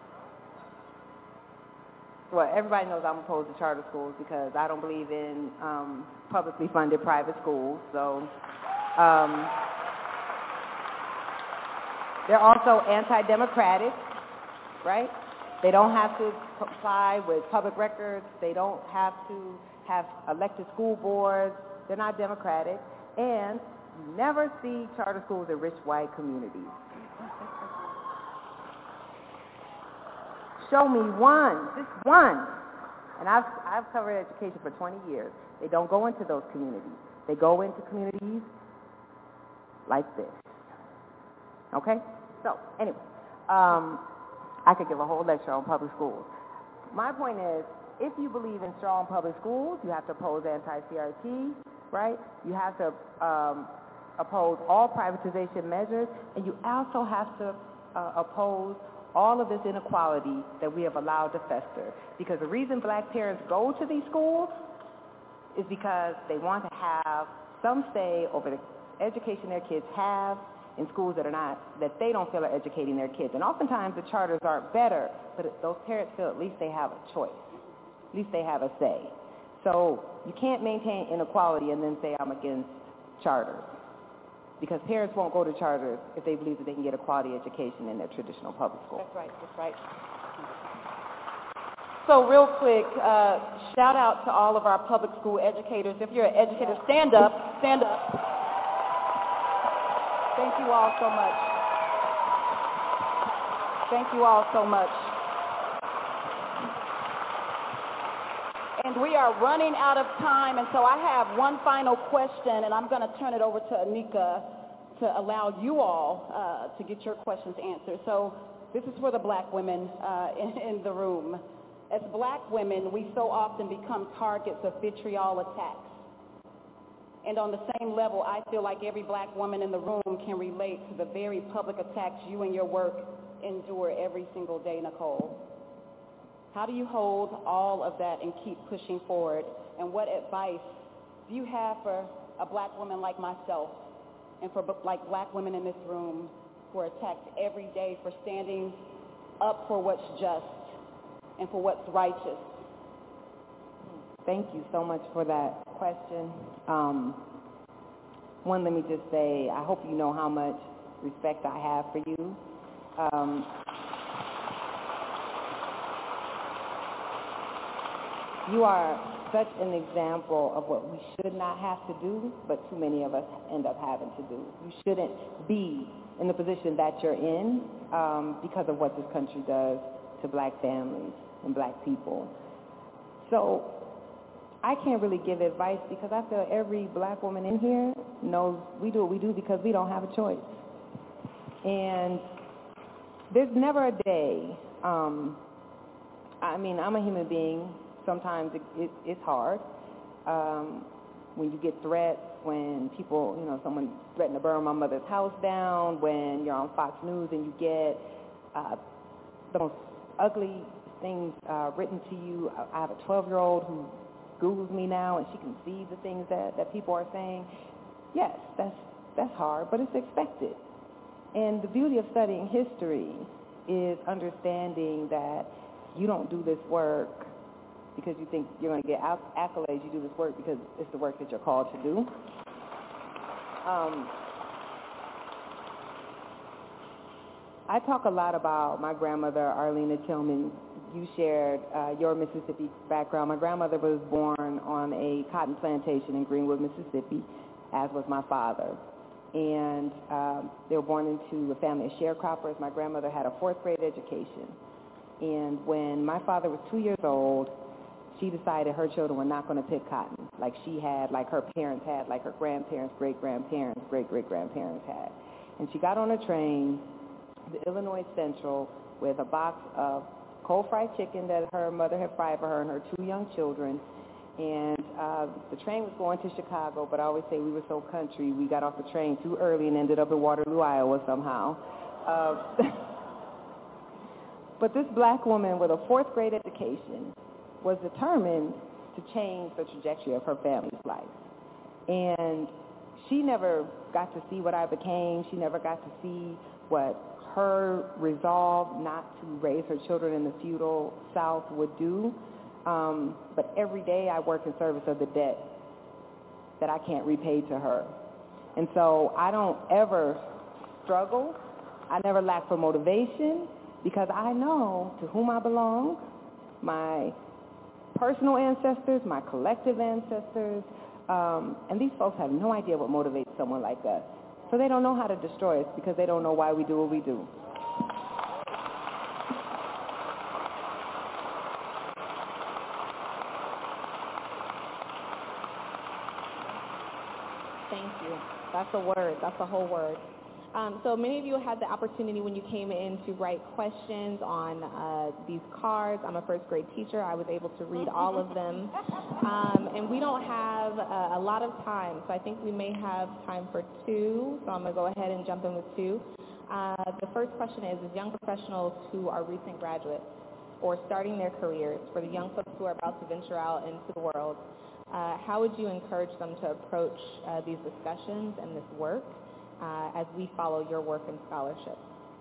well, everybody knows I'm opposed to charter schools because I don't believe in um, publicly funded private schools. So um, they're also anti-democratic, right? They don't have to comply with public records. They don't have to have elected school boards. They're not democratic. And you never see charter schools in rich white communities. Show me one, just one. And I've, I've covered education for twenty years. They don't go into those communities. They go into communities like this. Okay? So, anyway, um, I could give a whole lecture on public schools. My point is, if you believe in strong public schools, you have to oppose anti-C R T, right? You have to um, oppose all privatization measures, and you also have to uh, oppose all of this inequality that we have allowed to fester. Because the reason black parents go to these schools is because they want to have some say over the education their kids have in schools that are not, that they don't feel are educating their kids. And oftentimes the charters aren't better, but those parents feel at least they have a choice. At least they have a say. So you can't maintain inequality and then say I'm against charters. because parents won't go to charters if they believe that they can get a quality education in their traditional public school. That's right, that's right. So real quick, uh, shout out to all of our public school educators. If you're an educator, stand up, stand up. Thank you all so much. Thank you all so much. And we are running out of time, and so I have one final question, and I'm going to turn it over to Anika to allow you all uh, to get your questions answered. So this is for the black women uh, in, in the room. As black women, we so often become targets of vitriol attacks. And on the same level, I feel like every black woman in the room can relate to the very public attacks you and your work endure every single day, Nicole. How do you hold all of that and keep pushing forward? And what advice do you have for a black woman like myself and for like black women in this room who are attacked every day for standing up for what's just and for what's righteous? Thank you so much for that question. Um, one, let me just say, I hope you know how much respect I have for you. Um, you are such an example of what we should not have to do, but too many of us end up having to do. You shouldn't be in the position that you're in um, because of what this country does to black families and black people. So I can't really give advice because I feel every black woman in here knows we do what we do because we don't have a choice. And there's never a day, um, I mean, I'm a human being. Sometimes it, it, it's hard. Um, when you get threats, when people, you know, someone threatened to burn my mother's house down, when you're on Fox News and you get uh, the most ugly things uh, written to you. I have a twelve-year-old who Googles me now, and she can see the things that, that people are saying. Yes, that's that's hard, but it's expected. And the beauty of studying history is understanding that you don't do this work because you think you're going to get accolades. You do this work because it's the work that you're called to do. Um, I talk a lot about my grandmother, Arlena Tillman. You shared uh, your Mississippi background. My grandmother was born on a cotton plantation in Greenwood, Mississippi, as was my father. And um, they were born into a family of sharecroppers. My grandmother had a fourth grade education. And when my father was two years old, she decided her children were not going to pick cotton like she had, like her parents had, like her grandparents, great-grandparents, great-great-grandparents had. And she got on a train, the Illinois Central, with a box of cold fried chicken that her mother had fried for her and her two young children. And uh, the train was going to Chicago, but I always say we were so country, we got off the train too early and ended up in Waterloo, Iowa somehow. Uh, but this black woman with a fourth grade education was determined to change the trajectory of her family's life. And she never got to see what I became. She never got to see what her resolve not to raise her children in the feudal South would do. Um, but every day I work in service of the debt that I can't repay to her. And so I don't ever struggle. I never lack for motivation because I know to whom I belong, my personal ancestors, my collective ancestors, um, and these folks have no idea what motivates someone like us. So they don't know how to destroy us because they don't know why we do what we do. Thank you. That's a word. That's a whole word. Um, so many of you had the opportunity when you came in to write questions on uh, these cards. I'm a first grade teacher. I was able to read all of them. Um, and we don't have uh, a lot of time, so I think we may have time for two. So I'm going to go ahead and jump in with two. Uh, the first question is, is young professionals who are recent graduates or starting their careers, for the young folks who are about to venture out into the world, uh, how would you encourage them to approach uh, these discussions and this work uh, as we follow your work and scholarship?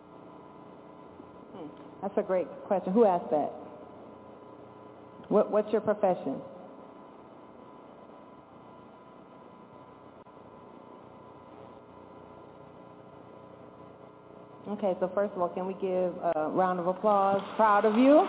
Hmm. That's a great question. Who asked that? What, what's your profession? Okay, so first of all, can we give a round of applause? Proud of you.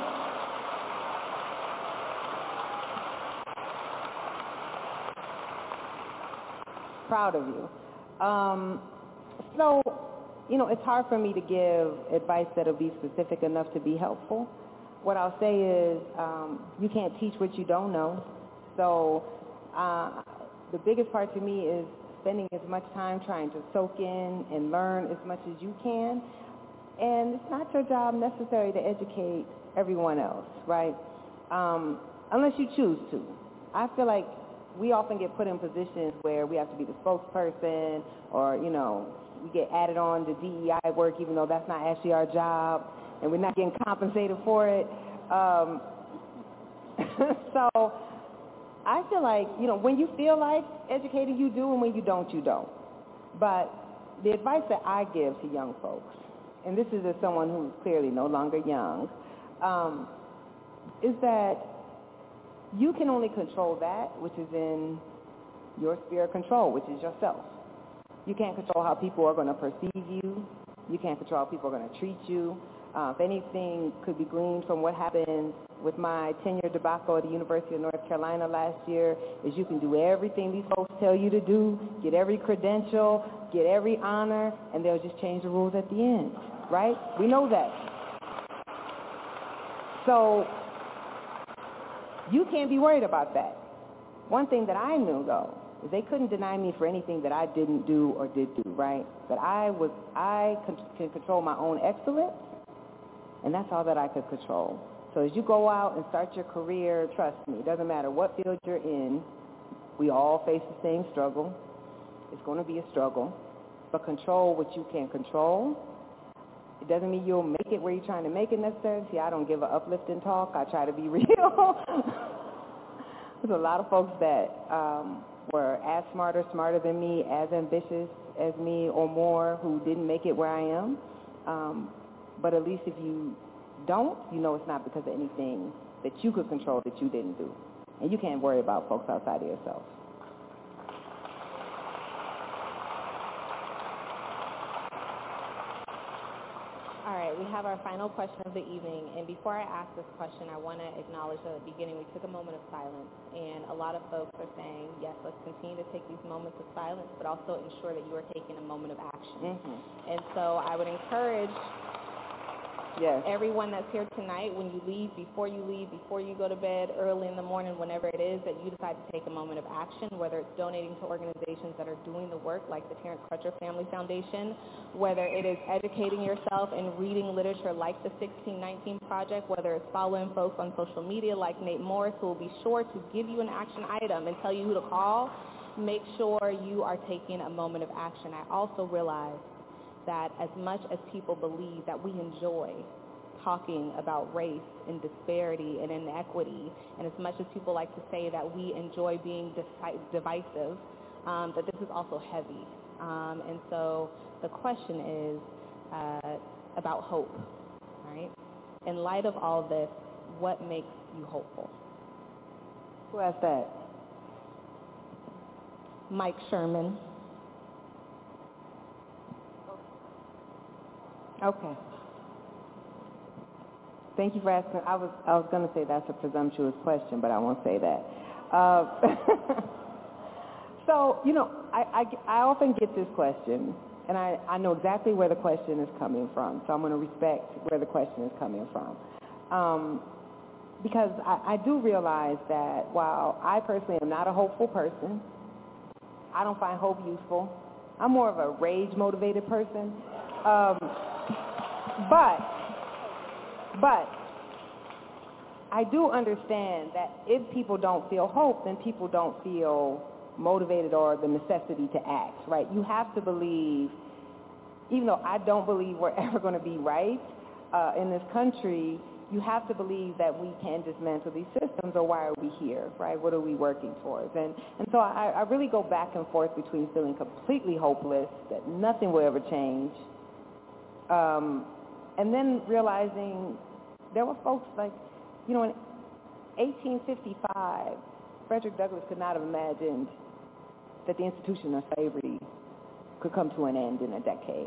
Proud of you. Um, so, you know, it's hard for me to give advice that'll be specific enough to be helpful. What I'll say is um, you can't teach what you don't know. So uh, the biggest part to me is spending as much time trying to soak in and learn as much as you can. And it's not your job necessarily to educate everyone else, right? Um, unless you choose to. I feel like we often get put in positions where we have to be the spokesperson or, you know, we get added on to D E I work even though that's not actually our job and we're not getting compensated for it. Um, so I feel like, you know, when you feel like educating, you do, and when you don't, you don't. But the advice that I give to young folks, and this is as someone who's clearly no longer young, um, is that you can only control that which is in your sphere of control, which is yourself. You can't control how people are going to perceive you. You can't control how people are going to treat you. Uh, if anything could be gleaned from what happened with my tenure debacle at the University of North Carolina last year is you can do everything these folks tell you to do, get every credential, get every honor, and they'll just change the rules at the end, right? We know that. So you can't be worried about that. One thing that I knew, though, is they couldn't deny me for anything that I didn't do or did do, right? That I was, I can, can control my own excellence, and that's all that I could control. So as you go out and start your career, trust me, it doesn't matter what field you're in, we all face the same struggle. It's going to be a struggle, but control what you can control. It doesn't mean you'll make it where you're trying to make it necessarily. See, I don't give an uplifting talk. I try to be real. There's a lot of folks that um, were as smart or smarter than me, as ambitious as me or more, who didn't make it where I am. Um, but at least if you don't, you know it's not because of anything that you could control that you didn't do. And you can't worry about folks outside of yourself. All right, we have our final question of the evening, and before I ask this question, I want to acknowledge that at the beginning we took a moment of silence, and a lot of folks are saying, yes, let's continue to take these moments of silence, but also ensure that you are taking a moment of action. Mm-hmm. And so I would encourage yes. everyone that's here tonight, when you leave, before you leave, before you go to bed, early in the morning, whenever it is, that you decide to take a moment of action, whether it's donating to organizations that are doing the work, like the Terrence Crutcher Family Foundation, whether it is educating yourself and reading literature like the sixteen nineteen Project, whether it's following folks on social media like Nate Morris, who will be sure to give you an action item and tell you who to call. Make sure you are taking a moment of action. I also realize that as much as people believe that we enjoy talking about race and disparity and inequity, and as much as people like to say that we enjoy being divisive, um, that this is also heavy. Um, and so the question is uh, about hope, right? In light of all this, what makes you hopeful? Who asked that? Mike Sherman. Okay. Thank you for asking. I was I was going to say that's a presumptuous question, but I won't say that. Uh, so, you know, I, I, I often get this question, and I, I know exactly where the question is coming from, so I'm going to respect where the question is coming from. Um, because I, I do realize that while I personally am not a hopeful person, I don't find hope useful. I'm more of a rage-motivated person. Um, but, but I do understand that if people don't feel hope, then people don't feel motivated or the necessity to act, right? You have to believe, even though I don't believe we're ever going to be right uh, in this country, you have to believe that we can dismantle these systems, or why are we here, right? What are we working towards? And and so I, I really go back and forth between feeling completely hopeless, that nothing will ever change, um, and then realizing there were folks like, you know, in eighteen fifty-five, Frederick Douglass could not have imagined that the institution of slavery could come to an end in a decade.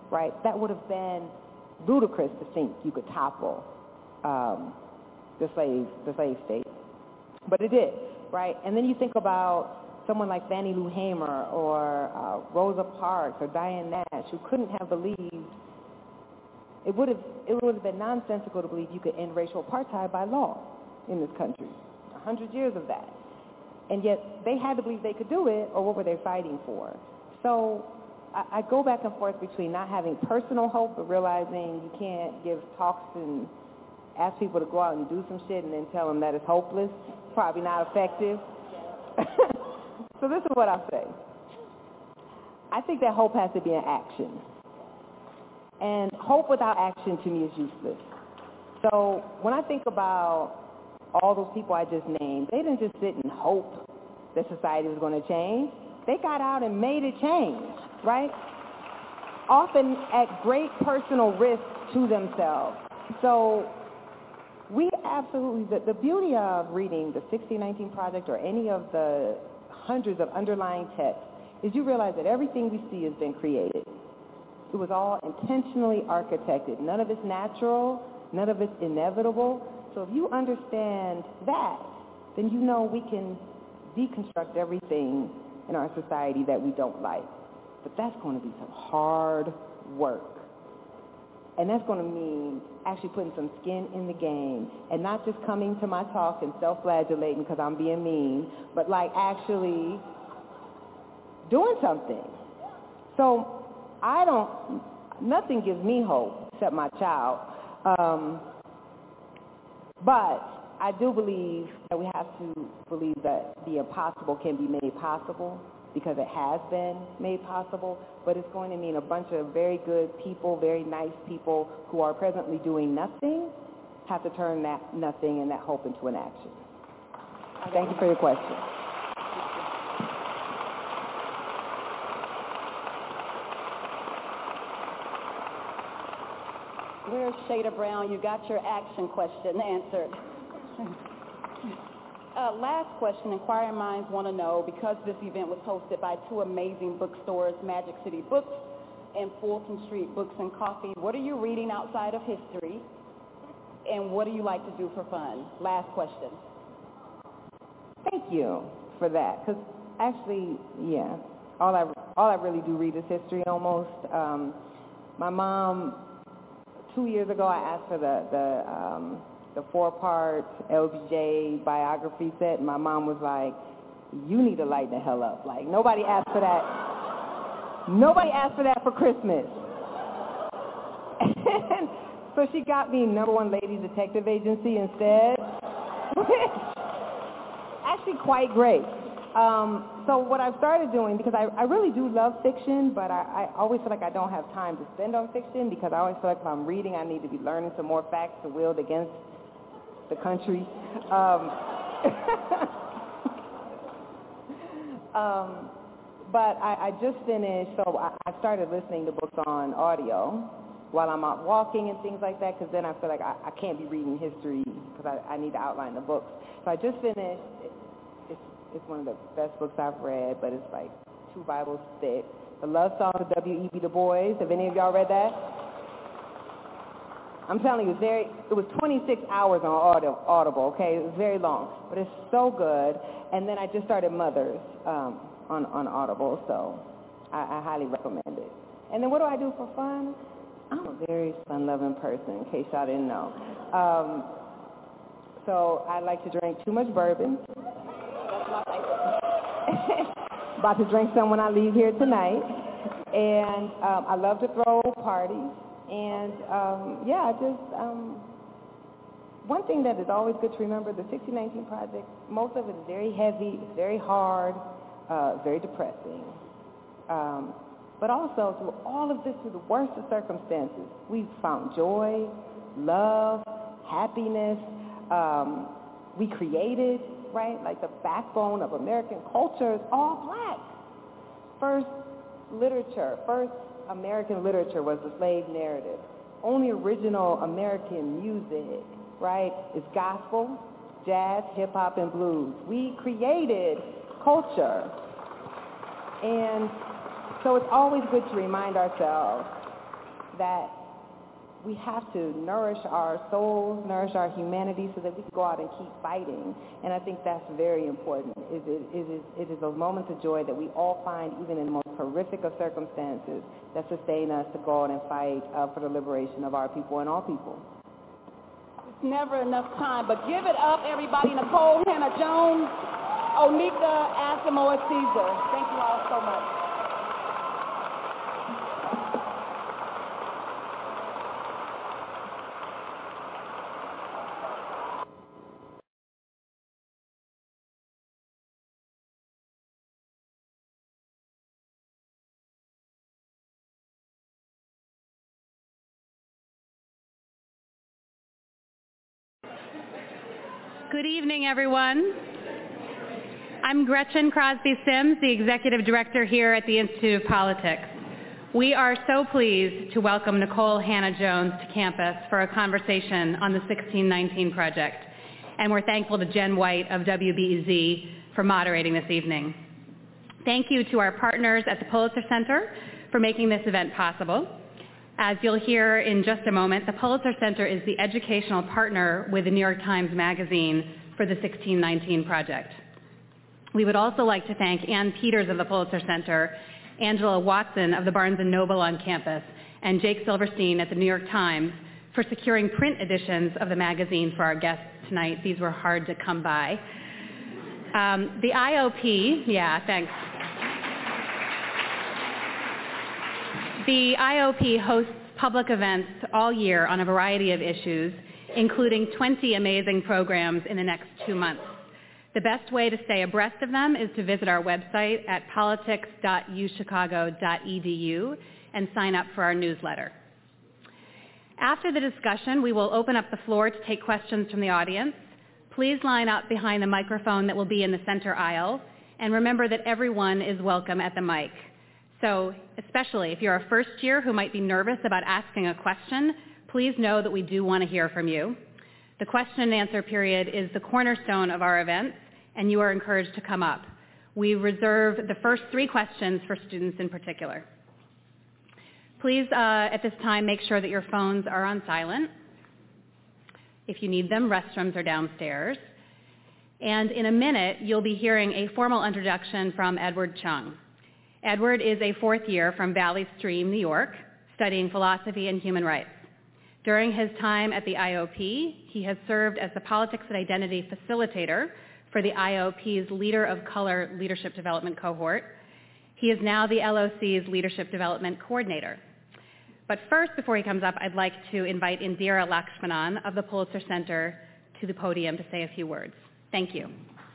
right? That would have been ludicrous to think you could topple um, the slave, the slave state. But it did, right? And then you think about someone like Fannie Lou Hamer or uh, Rosa Parks or Diane Nash, who couldn't have believed, it would have it would have been nonsensical to believe you could end racial apartheid by law in this country. A hundred years of that. And yet they had to believe they could do it, or what were they fighting for? So I, I go back and forth between not having personal hope, but realizing you can't give talks and ask people to go out and do some shit and then tell them that it's hopeless, probably not effective. So this is what I'll say. I think that hope has to be an action. And hope without action to me is useless. So when I think about all those people I just named, they didn't just sit and hope that society was going to change. They got out and made it change, right? Often at great personal risk to themselves. So we absolutely, the, the beauty of reading the sixteen nineteen Project or any of the hundreds of underlying texts is you realize that everything we see has been created. It was all intentionally architected. None of it's natural. None of it's inevitable. So if you understand that, then you know we can deconstruct everything in our society that we don't like. But that's going to be some hard work. And that's going to mean actually putting some skin in the game and not just coming to my talk and self-flagellating because I'm being mean, but like actually doing something. So I don't, nothing gives me hope except my child. Um, but I do believe that we have to believe that the impossible can be made possible because it has been made possible, but it's going to mean a bunch of very good people, very nice people who are presently doing nothing have to turn that nothing and that hope into an action. Thank you for your question. Where's Shada Brown? You got your action question answered. uh, last question, inquiring minds want to know, because this event was hosted by two amazing bookstores, Magic City Books and Fulton Street Books and Coffee, what are you reading outside of history, and what do you like to do for fun? Last question. Thank you for that, because actually, yeah, all I, all I really do read is history almost. Um, my mom, two years ago, I asked for the, the, um, the four-part L B J biography set, and my mom was like, you need to lighten the hell up. Like, nobody asked for that. Nobody asked for that for Christmas. And so she got me Number One Ladies Detective Agency instead. Actually quite great. Um, so what I've started doing, because I, I really do love fiction, but I, I always feel like I don't have time to spend on fiction because I always feel like if I'm reading, I need to be learning some more facts to wield against the country. Um, um, but I, I just finished, so I, I started listening to books on audio while I'm out walking and things like that, because then I feel like I, I can't be reading history because I, I need to outline the books. So I just finished. It's, it's one of the best books I've read, but it's like two Bibles thick. The Love Song of W E B Du Bois. Have any of y'all read that? I'm telling you, it's very, it was twenty-six hours on Audible, okay? It was very long, but it's so good. And then I just started Mothers um, on, on Audible, so I, I highly recommend it. And then what do I do for fun? I'm a very fun-loving person, in case y'all didn't know. Um, so I like to drink too much bourbon. That's my favorite. About to drink some when I leave here tonight. And um, I love to throw parties. And, um, yeah, I just, um, one thing that is always good to remember, the sixteen nineteen Project, most of it is very heavy, it's very hard, uh, very depressing. Um, but also, through all of this, through the worst of circumstances, we've found joy, love, happiness. Um, we created, right, like the backbone of American culture is all black. First literature, first American literature was the slave narrative. Only original American music, right, is gospel, jazz, hip-hop, and blues. We created culture. And so it's always good to remind ourselves that we have to nourish our souls, nourish our humanity so that we can go out and keep fighting. And I think that's very important. It, it, it, is, it is a moment of joy that we all find, even in the most horrific of circumstances, that sustain us to go out and fight uh, for the liberation of our people and all people. It's never enough time, but give it up, everybody. Nikole Hannah-Jones, Onika Asamoah Caesar. Thank you all so much. Good evening, everyone. I'm Gretchen Crosby Sims, the Executive Director here at the Institute of Politics. We are so pleased to welcome Nikole Hannah-Jones to campus for a conversation on the sixteen nineteen Project, and we're thankful to Jen White of W B E Z for moderating this evening. Thank you to our partners at the Pulitzer Center for making this event possible. As you'll hear in just a moment, the Pulitzer Center is the educational partner with the New York Times Magazine for the sixteen nineteen Project. We would also like to thank Ann Peters of the Pulitzer Center, Angela Watson of the Barnes and Noble on campus, and Jake Silverstein at the New York Times for securing print editions of the magazine for our guests tonight. These were hard to come by. Um, the I O P, yeah, thanks. The I O P hosts public events all year on a variety of issues, including twenty amazing programs in the next two months. The best way to stay abreast of them is to visit our website at politics dot u chicago dot e d u and sign up for our newsletter. After the discussion, we will open up the floor to take questions from the audience. Please line up behind the microphone that will be in the center aisle, and remember that everyone is welcome at the mic. So especially if you're a first year who might be nervous about asking a question, please know that we do want to hear from you. The question and answer period is the cornerstone of our events, and you are encouraged to come up. We reserve the first three questions for students in particular. Please, uh, at this time, make sure that your phones are on silent. If you need them, restrooms are downstairs. And in a minute, you'll be hearing a formal introduction from Edward Chung. Edward is a fourth year from Valley Stream, New York, studying philosophy and human rights. During his time at the I O P, he has served as the Politics and Identity Facilitator for the I O P's Leader of Color Leadership Development Cohort. He is now the L O C's Leadership Development Coordinator. But first, before he comes up, I'd like to invite Indira Lakshmanan of the Pulitzer Center to the podium to say a few words. Thank you.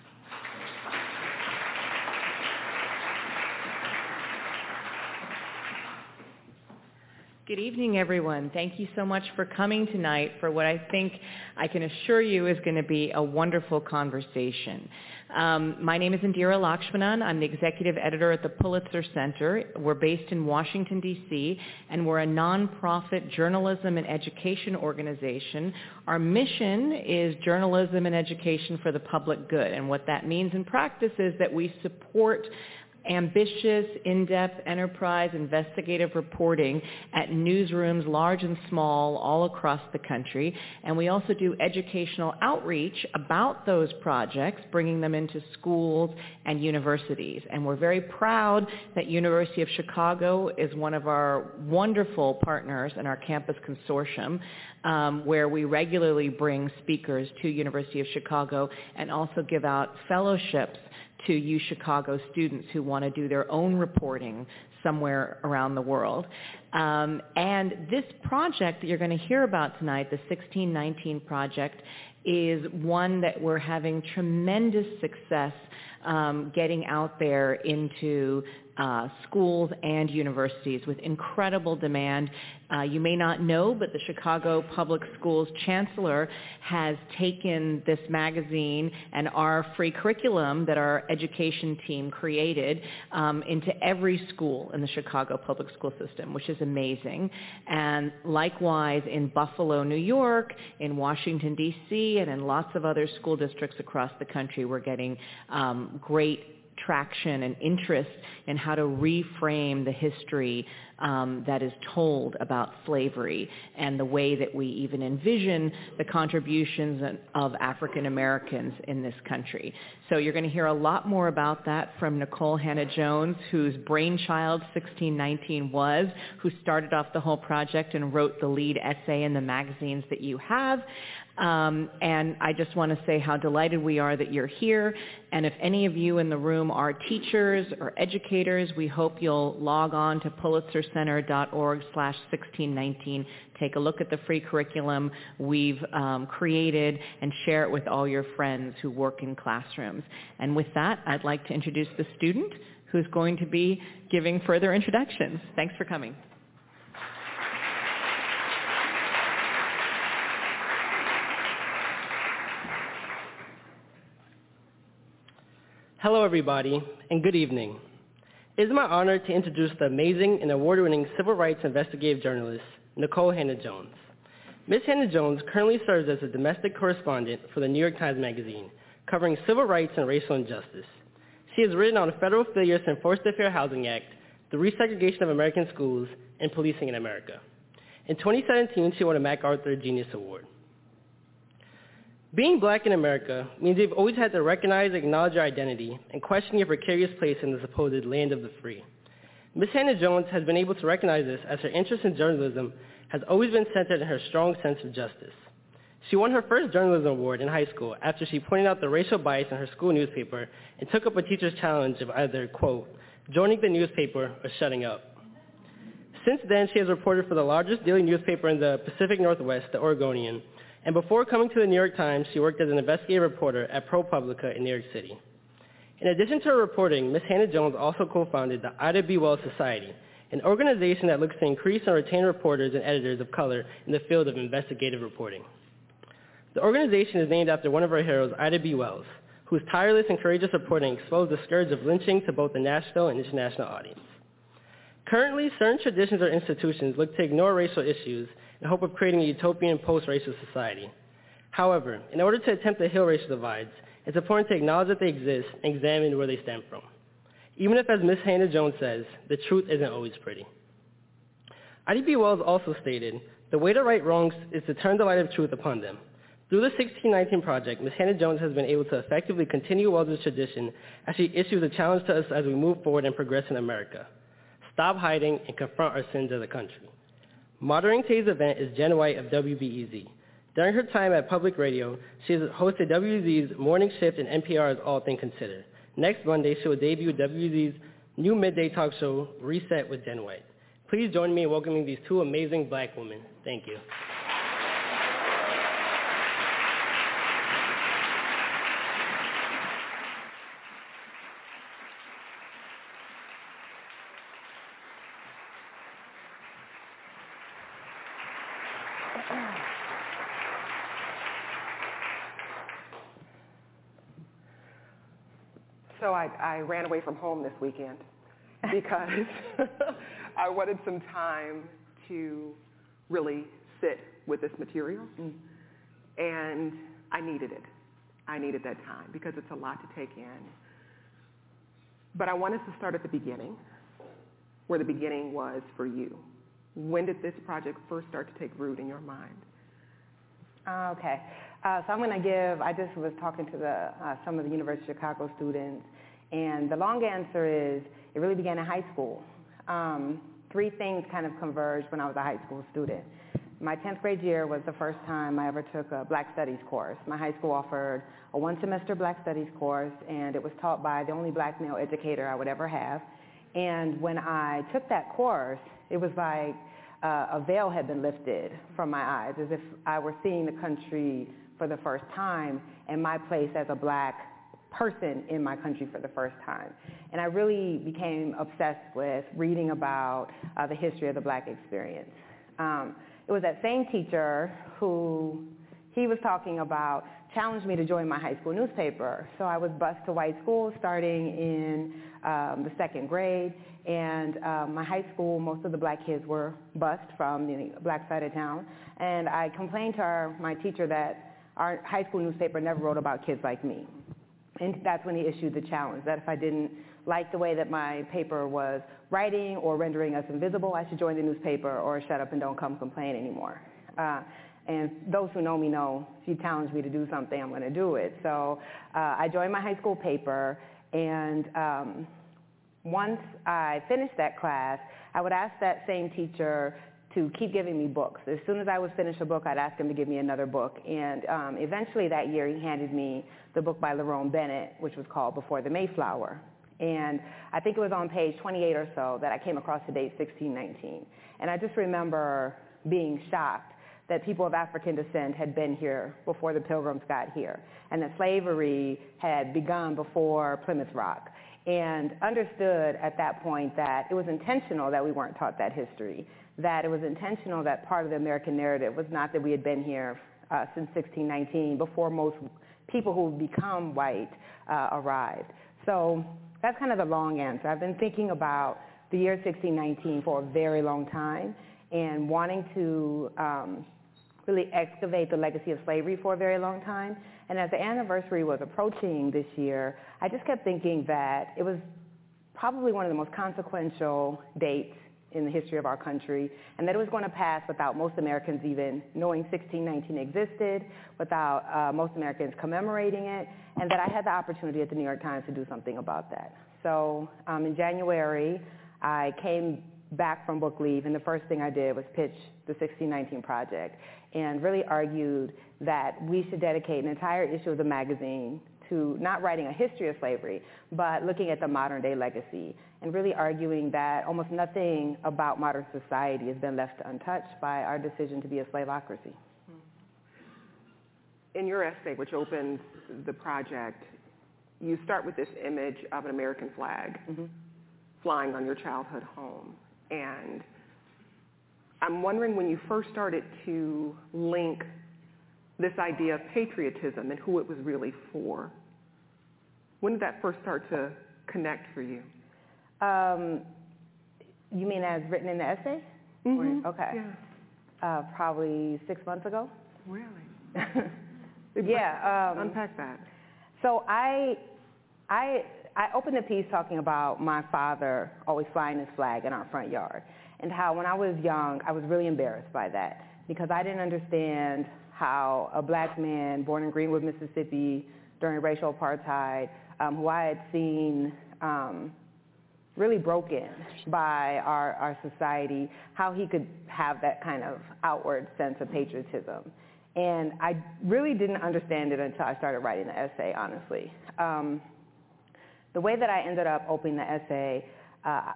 Good evening, everyone. Thank you so much for coming tonight for what I think I can assure you is going to be a wonderful conversation. Um, my name is Indira Lakshmanan. I'm the executive editor at the Pulitzer Center. We're based in Washington, D C, and we're a nonprofit journalism and education organization. Our mission is journalism and education for the public good, and what that means in practice is that we support ambitious, in-depth, enterprise, investigative reporting at newsrooms large and small all across the country. And we also do educational outreach about those projects, bringing them into schools and universities. And we're very proud that University of Chicago is one of our wonderful partners in our campus consortium, um, where we regularly bring speakers to University of Chicago and also give out fellowships to U Chicago students who want to do their own reporting somewhere around the world. Um, and this project that you're going to hear about tonight, the sixteen nineteen Project, is one that we're having tremendous success um, getting out there into uh, schools and universities with incredible demand. Uh, you may not know, but the Chicago Public Schools Chancellor has taken this magazine and our free curriculum that our education team created um, into every school in the Chicago Public School System, which is amazing. And likewise in Buffalo, New York, in Washington, D C, and in lots of other school districts across the country, we're getting um, great traction and interest in how to reframe the history um, that is told about slavery and the way that we even envision the contributions of African Americans in this country. So you're going to hear a lot more about that from Nicole Hannah-Jones, whose brainchild sixteen nineteen was, who started off the whole project and wrote the lead essay in the magazines that you have. Um, and I just want to say how delighted we are that you're here. And if any of you in the room are teachers or educators, we hope you'll log on to pulitzercenter.org slash 1619. Take a look at the free curriculum we've um, created and share it with all your friends who work in classrooms. And with that, I'd like to introduce the student who's going to be giving further introductions. Thanks for coming. Hello, everybody, and good evening. It is my honor to introduce the amazing and award-winning civil rights investigative journalist, Nicole Hannah-Jones. Miz Hannah-Jones currently serves as a domestic correspondent for the New York Times Magazine, covering civil rights and racial injustice. She has written on federal failures to enforce the Fair Housing Act, the resegregation of American schools, and policing in America. In twenty seventeen, she won a MacArthur Genius Award. Being black in America means you've always had to recognize and acknowledge your identity and question your precarious place in the supposed land of the free. Miz Hannah-Jones has been able to recognize this as her interest in journalism has always been centered in her strong sense of justice. She won her first journalism award in high school after she pointed out the racial bias in her school newspaper and took up a teacher's challenge of either, quote, joining the newspaper or shutting up. Since then, she has reported for the largest daily newspaper in the Pacific Northwest, the Oregonian, and before coming to the New York Times, she worked as an investigative reporter at ProPublica in New York City. In addition to her reporting, Miz Hannah-Jones also co-founded the Ida B. Wells Society, an organization that looks to increase and retain reporters and editors of color in the field of investigative reporting. The organization is named after one of our heroes, Ida B. Wells, whose tireless and courageous reporting exposed the scourge of lynching to both the national and international audience. Currently, certain traditions or institutions look to ignore racial issues in hope of creating a utopian post-racial society. However, in order to attempt to heal racial divides, it's important to acknowledge that they exist and examine where they stem from. Even if, as Miz Hannah-Jones says, the truth isn't always pretty. Ida B. Wells also stated, the way to right wrongs is to turn the light of truth upon them. Through the sixteen nineteen Project, Miz Hannah-Jones has been able to effectively continue Wells' tradition as she issues a challenge to us as we move forward and progress in America. Stop hiding and confront our sins as a country. Moderating today's event is Jen White of W B E Z. During her time at Public Radio, she has hosted W B E Z's Morning Shift and N P R's All Things Considered. Next Monday, she will debut W B E Z's new midday talk show, Reset with Jen White. Please join me in welcoming these two amazing black women. Thank you. So I, I ran away from home this weekend because I wanted some time to really sit with this material, and I needed it. I needed that time because it's a lot to take in. But I wanted to start at the beginning, where the beginning was for you. When did this project first start to take root in your mind? Uh, okay. Uh, so I'm going to give, I just was talking to the, uh, some of the University of Chicago students, and the long answer is it really began in high school. Um, three things kind of converged when I was a high school student. My tenth grade year was the first time I ever took a Black Studies course. My high school offered a one-semester Black Studies course, and it was taught by the only black male educator I would ever have. And when I took that course, it was like uh, a veil had been lifted from my eyes, as if I were seeing the country for the first time and my place as a black person in my country for the first time. And I really became obsessed with reading about uh, the history of the black experience. Um, it was that same teacher who, he was talking about, challenged me to join my high school newspaper. So I was bused to white schools starting in um, the second grade, and um, my high school, most of the black kids were bused from the black side of town, and I complained to our, my teacher that our high school newspaper never wrote about kids like me. And that's when he issued the challenge, that if I didn't like the way that my paper was writing or rendering us invisible, I should join the newspaper or shut up and don't come complain anymore. Uh, and those who know me know if you challenge me to do something, I'm going to do it. So uh, I joined my high school paper, and um, once I finished that class, I would ask that same teacher to keep giving me books. As soon as I would finish a book, I'd ask him to give me another book. And um, eventually that year, he handed me the book by Lerone Bennett, which was called Before the Mayflower. And I think it was on page twenty-eight or so that I came across the date sixteen nineteen. And I just remember being shocked that people of African descent had been here before the Pilgrims got here, and that slavery had begun before Plymouth Rock. And understood at that point that it was intentional that we weren't taught that history, that it was intentional that part of the American narrative was not that we had been here uh, since sixteen nineteen, before most people who become white uh, arrived. So that's kind of the long answer. I've been thinking about the year sixteen nineteen for a very long time and wanting to um, really excavate the legacy of slavery for a very long time. And as the anniversary was approaching this year, I just kept thinking that it was probably one of the most consequential dates in the history of our country, and that it was going to pass without most Americans even knowing sixteen nineteen existed, without uh, most Americans commemorating it, and that I had the opportunity at the New York Times to do something about that. So um, in January, I came back from book leave, and the first thing I did was pitch the sixteen nineteen Project, and really argued that we should dedicate an entire issue of the magazine to not writing a history of slavery, but looking at the modern day legacy, and really arguing that almost nothing about modern society has been left untouched by our decision to be a slaveocracy. In your essay, which opens the project, you start with this image of an American flag mm-hmm. flying on your childhood home. And I'm wondering, when you first started to link this idea of patriotism and who it was really for, when did that first start to connect for you? Um, you mean as written in the essay? Mm-hmm. Or, okay. Yeah. Uh, probably six months ago. Really? yeah. Um, Unpack that. So I, I, I opened the piece talking about my father always flying his flag in our front yard, and how when I was young, I was really embarrassed by that, because I didn't understand how a black man born in Greenwood, Mississippi during racial apartheid, um, who I had seen um, really broken by our, our society, how he could have that kind of outward sense of patriotism. And I really didn't understand it until I started writing the essay, honestly. Um, the way that I ended up opening the essay, uh,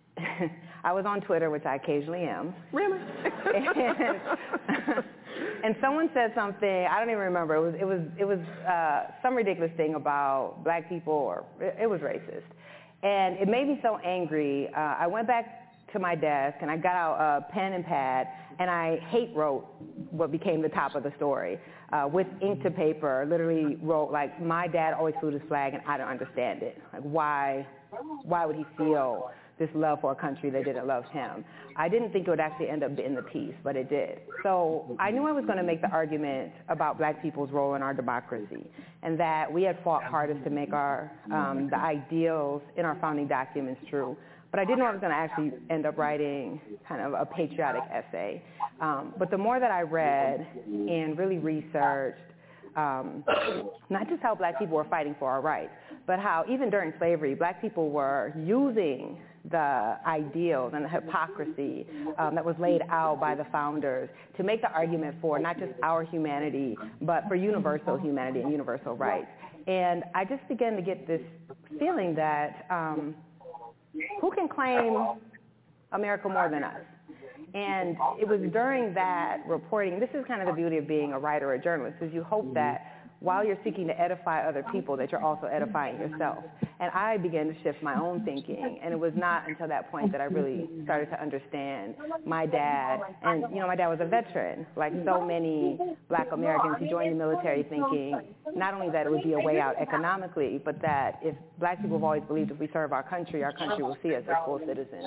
I was on Twitter, which I occasionally am. Really? and, and someone said something, I don't even remember, it was, it was, it was uh, some ridiculous thing about black people, or it, it was racist. And it made me so angry, uh, I went back to my desk and I got out a pen and pad, and I hate wrote what became the top of the story. Uh, with ink to paper, literally wrote, like, my dad always flew this flag and I don't understand it. Like, why, why would he feel this love for a country that didn't love him? I didn't think it would actually end up in the piece, but it did. So I knew I was going to make the argument about black people's role in our democracy, and that we had fought hardest to make our um, the ideals in our founding documents true. But I didn't know I was going to actually end up writing kind of a patriotic essay. Um, but the more that I read and really researched, um, not just how black people were fighting for our rights, but how even during slavery, black people were using the ideals and the hypocrisy um, that was laid out by the founders to make the argument for not just our humanity, but for universal humanity and universal rights. And I just began to get this feeling that um, who can claim America more than us? And it was during that reporting, this is kind of the beauty of being a writer or a journalist, is you hope that while you're seeking to edify other people, that you're also edifying yourself. And I began to shift my own thinking, and it was not until that point that I really started to understand my dad. And, you know, my dad was a veteran, like so many black Americans who joined the military thinking not only that it would be a way out economically, but that if black people have always believed if we serve our country, our country will see us as full citizens.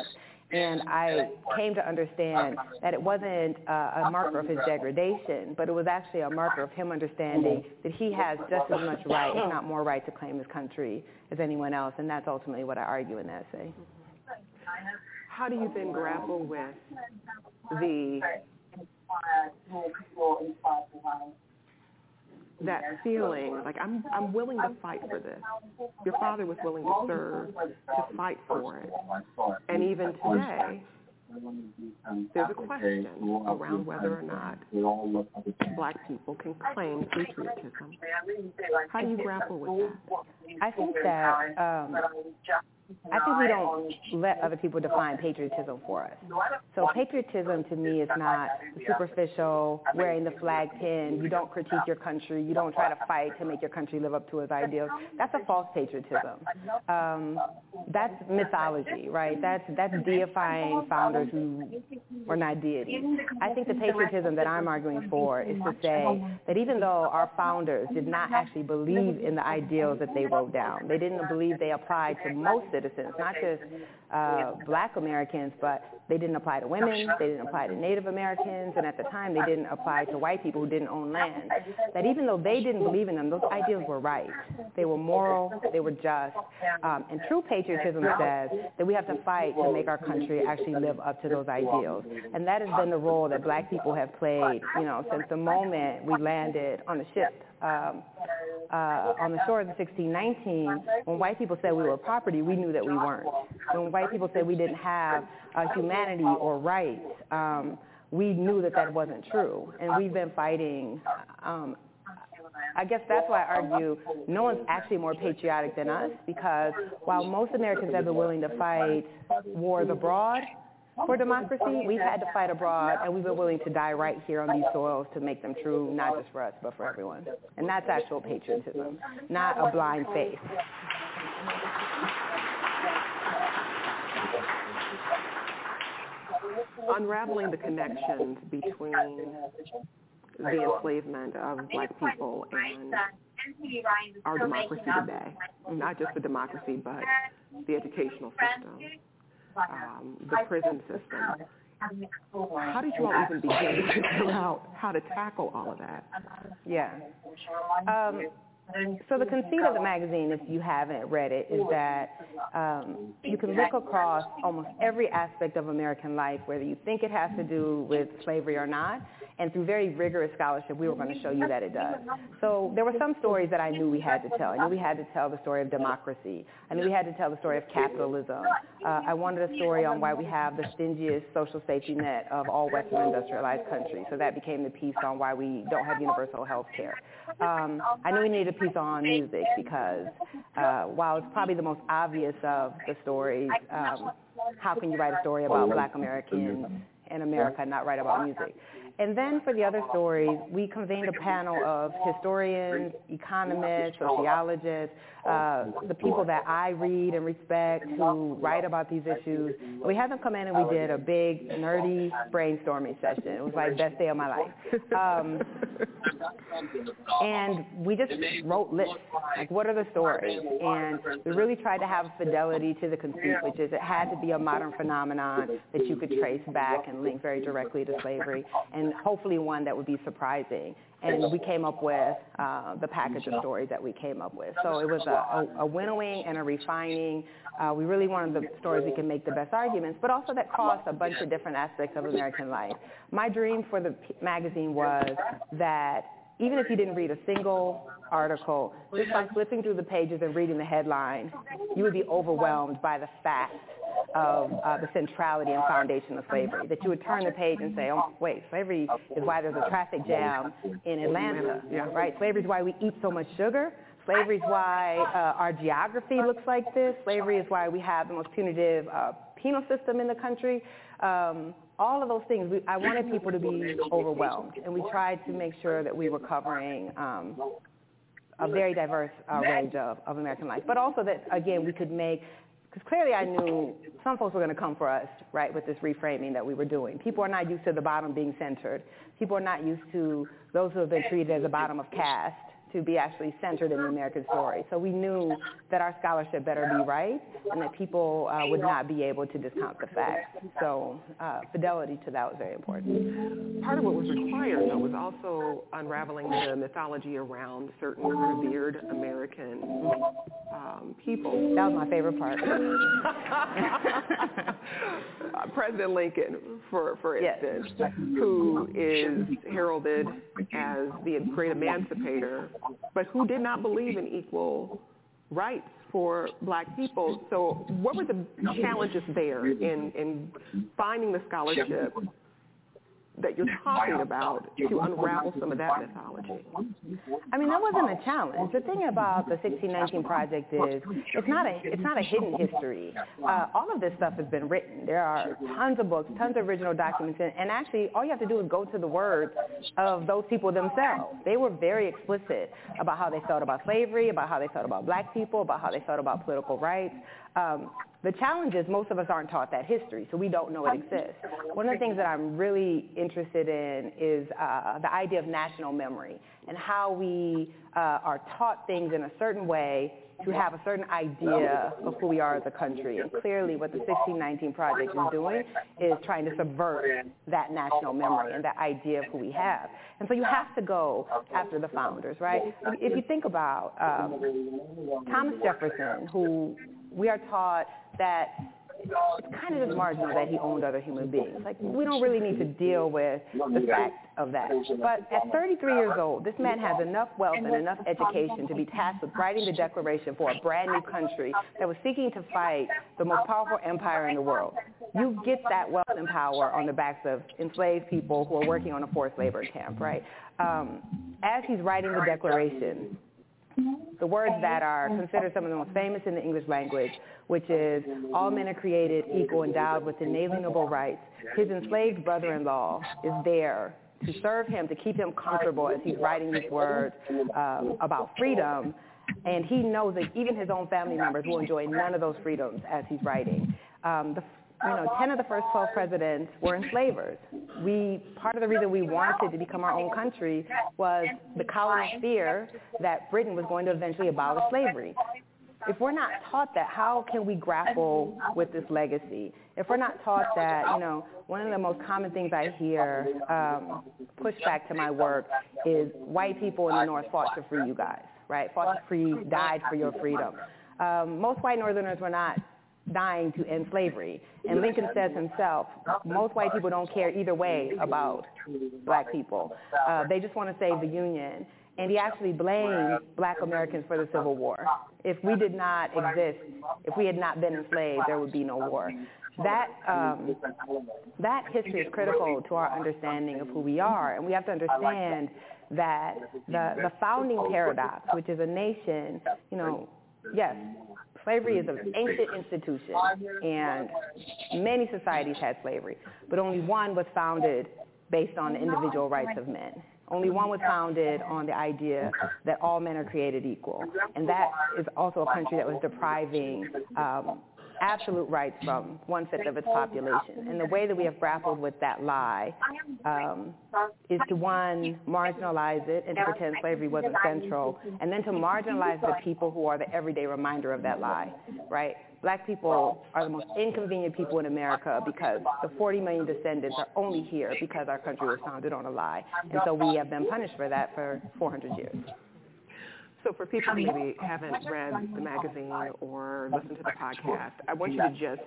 And I came to understand that it wasn't uh, a marker of his degradation, but it was actually a marker of him understanding that he has just as much right, if not more right, to claim his country as anyone else, and that's ultimately what I argue in the essay. How do you then grapple with the that feeling, like I'm I'm willing to fight for this. Your father was willing to serve, to fight for it. And even today, there's a question around whether or not black people can claim patriotism. How do you grapple with that? I think that um, I think we don't let other people define patriotism for us. So patriotism to me is not superficial, wearing the flag pin. You don't critique your country. You don't try to fight to make your country live up to its ideals. That's a false patriotism. Um, that's mythology, right? That's that's deifying founders who were not deities. I think the patriotism that I'm arguing for is to say that even though our founders did not actually believe in the ideals that they wrote down, they didn't believe they applied to most citizens, not just uh, black Americans, but they didn't apply to women, they didn't apply to Native Americans, and at the time they didn't apply to white people who didn't own land. That even though they didn't believe in them, those ideals were right. They were moral, they were just, um, and true patriotism says that we have to fight to make our country actually live up to those ideals. And that has been the role that black people have played, you know, since the moment we landed on the ship Um, uh, on the shores of sixteen nineteen, when white people said we were property, we knew that we weren't. When white people said we didn't have uh, humanity or rights, um, we knew that that wasn't true. And we've been fighting. Um, I guess that's why I argue no one's actually more patriotic than us, because while most Americans have been willing to fight wars abroad for democracy, we've had to fight abroad, and we've been willing to die right here on these soils to make them true, not just for us, but for everyone. And that's actual patriotism, not a blind faith. Unraveling the connections between the enslavement of black people and our democracy today, not just the democracy, but the educational system. Um, the prison system. How did you all even begin to figure out how to tackle all of that? Yeah. Um, so the conceit of the magazine, if you haven't read it, is that um, you can look across almost every aspect of American life, whether you think it has to do with slavery or not, and through very rigorous scholarship, we were going to show you that it does. So there were some stories that I knew we had to tell. I knew we had to tell the story of democracy. I knew we had to tell the story of capitalism. Uh, I wanted a story on why we have the stingiest social safety net of all Western industrialized countries. So that became the piece on why we don't have universal health care. Um, I knew we needed a piece on music because uh, while it's probably the most obvious of the stories, um, how can you write a story about black Americans in America and not write about music? And then for the other stories, we convened a panel of historians, economists, sociologists, uh, the people that I read and respect who write about these issues. We had them come in and we did a big, nerdy brainstorming session. It was like best day of my life. Um, and we just wrote lists, like what are the stories? And we really tried to have fidelity to the conceit, which is it had to be a modern phenomenon that you could trace back and link very directly to slavery, and hopefully one that would be surprising. And we came up with uh, the package of stories that we came up with. So it was a, a, a winnowing and a refining. Uh, we really wanted the stories we can make the best arguments, but also that crossed a bunch of different aspects of American life. My dream for the p- magazine was that even if you didn't read a single article, just by flipping through the pages and reading the headline, you would be overwhelmed by the fact of uh, the centrality and foundation of slavery, that you would turn the page and say, oh, wait, slavery is why there's a traffic jam in Atlanta, right? Slavery is why we eat so much sugar. Slavery is why uh, our geography looks like this. Slavery is why we have the most punitive uh, penal system in the country. Um, all of those things, we, I wanted people to be overwhelmed, and we tried to make sure that we were covering um, a very diverse uh, range of, of American life, but also that, again, we could make, because clearly I knew some folks were going to come for us, right, with this reframing that we were doing. People are not used to the bottom being centered. People are not used to those who have been treated as a bottom of caste to be actually centered in the American story. So we knew that our scholarship better be right and that people uh, would not be able to discount the facts. So uh, fidelity to that was very important. Part of what was required, though, was also unraveling the mythology around certain revered American um, people. That was my favorite part. uh, President Lincoln, for, for instance, yes. who is heralded as the great emancipator, but who did not believe in equal rights for black people. So what were the challenges there in, in finding the scholarship that you're talking about to unravel some of that mythology? I mean, that wasn't a challenge. The thing about the sixteen nineteen Project is it's not a it's not a hidden history. Uh, all of this stuff has been written. There are tons of books, tons of original documents, and, and actually all you have to do is go to the words of those people themselves. They were very explicit about how they felt about slavery, about how they felt about black people, about how they felt about political rights. Um, the challenge is most of us aren't taught that history, so we don't know it exists. One of the things that I'm really interested in is uh, the idea of national memory and how we uh, are taught things in a certain way to have a certain idea of who we are as a country. And clearly what the sixteen nineteen Project is doing is trying to subvert that national memory and that idea of who we have. And so you have to go after the founders, right? If you think about um, Thomas Jefferson, who we are taught that it's kind of just marginal that he owned other human beings. Like, we don't really need to deal with the fact of that. But at thirty-three years old, this man has enough wealth and enough education to be tasked with writing the Declaration for a brand new country that was seeking to fight the most powerful empire in the world. You get that wealth and power on the backs of enslaved people who are working on a forced labor camp, right? Um, as he's writing the Declaration, the words that are considered some of the most famous in the English language, which is, all men are created equal, endowed with inalienable rights. His enslaved brother-in-law is there to serve him, to keep him comfortable as he's writing these words um, about freedom. And he knows that even his own family members will enjoy none of those freedoms as he's writing. Um, the You know, ten of the first twelve presidents were enslavers. We, part of the reason we wanted to become our own country was the colonial fear that Britain was going to eventually abolish slavery. If we're not taught that, how can we grapple with this legacy? If we're not taught that, you know, one of the most common things I hear um, push back to my work is white people in the North fought to free you guys, right? Fought to free, died for your freedom. Um, most white Northerners were not dying to end slavery. And Lincoln says himself, most white people don't care either way about black people. Uh, they just want to save the Union. And he actually blamed black Americans for the Civil War. If we did not exist, if we had not been enslaved, there would be no war. That, um, that history is critical to our understanding of who we are. And we have to understand that the, the founding paradox, which is a nation, you know, yes, slavery is an ancient institution, and many societies had slavery, but only one was founded based on the individual rights of men. Only one was founded on the idea that all men are created equal, and that is also a country that was depriving um, absolute rights from one-fifth of its population. And the way that we have grappled with that lie um, is to, one, marginalize it and to pretend slavery wasn't central, and then to marginalize the people who are the everyday reminder of that lie, right? Black people are the most inconvenient people in America because the forty million descendants are only here because our country was founded on a lie. And so we have been punished for that for four hundred years. So for people who maybe haven't read the magazine or listened to the podcast, I want you to just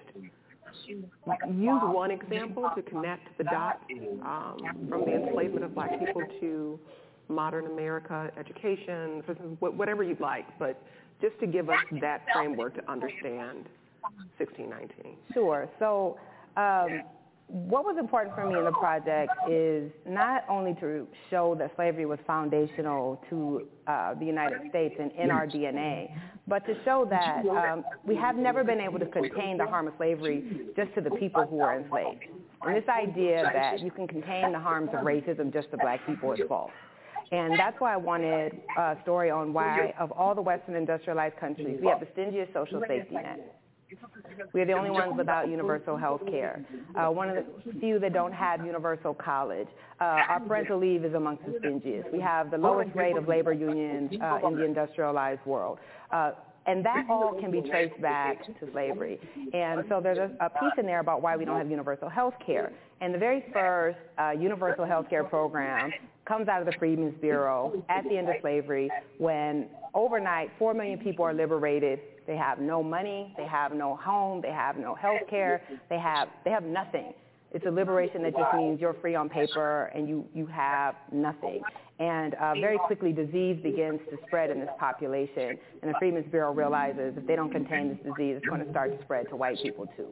use one example to connect the dots um, from the enslavement of black people to modern America, education, whatever you'd like, but just to give us that framework to understand sixteen nineteen. Sure. So um, what was important for me in the project is not only to show that slavery was foundational to uh, the United States and in our D N A, but to show that um, we have never been able to contain the harm of slavery just to the people who were enslaved. And this idea that you can contain the harms of racism just to black people is false. And that's why I wanted a story on why, of all the Western industrialized countries, we have the stingiest social safety net. We are the only ones without universal health care. Uh, one of the few that don't have universal college. Uh, our parental leave is amongst the stingiest. We have the lowest rate of labor unions uh, in the industrialized world. Uh, And that all can be traced back to slavery. And so there's a, a piece in there about why we don't have universal health care. And the very first uh, universal health care program comes out of the Freedmen's Bureau at the end of slavery when overnight four million people are liberated. They have no money, they have no home, they have no health care, they have, they have nothing. It's a liberation that just means you're free on paper and you, you have nothing. And uh, very quickly, disease begins to spread in this population. And the Freedmen's Bureau realizes if they don't contain this disease, it's going to start to spread to white people too.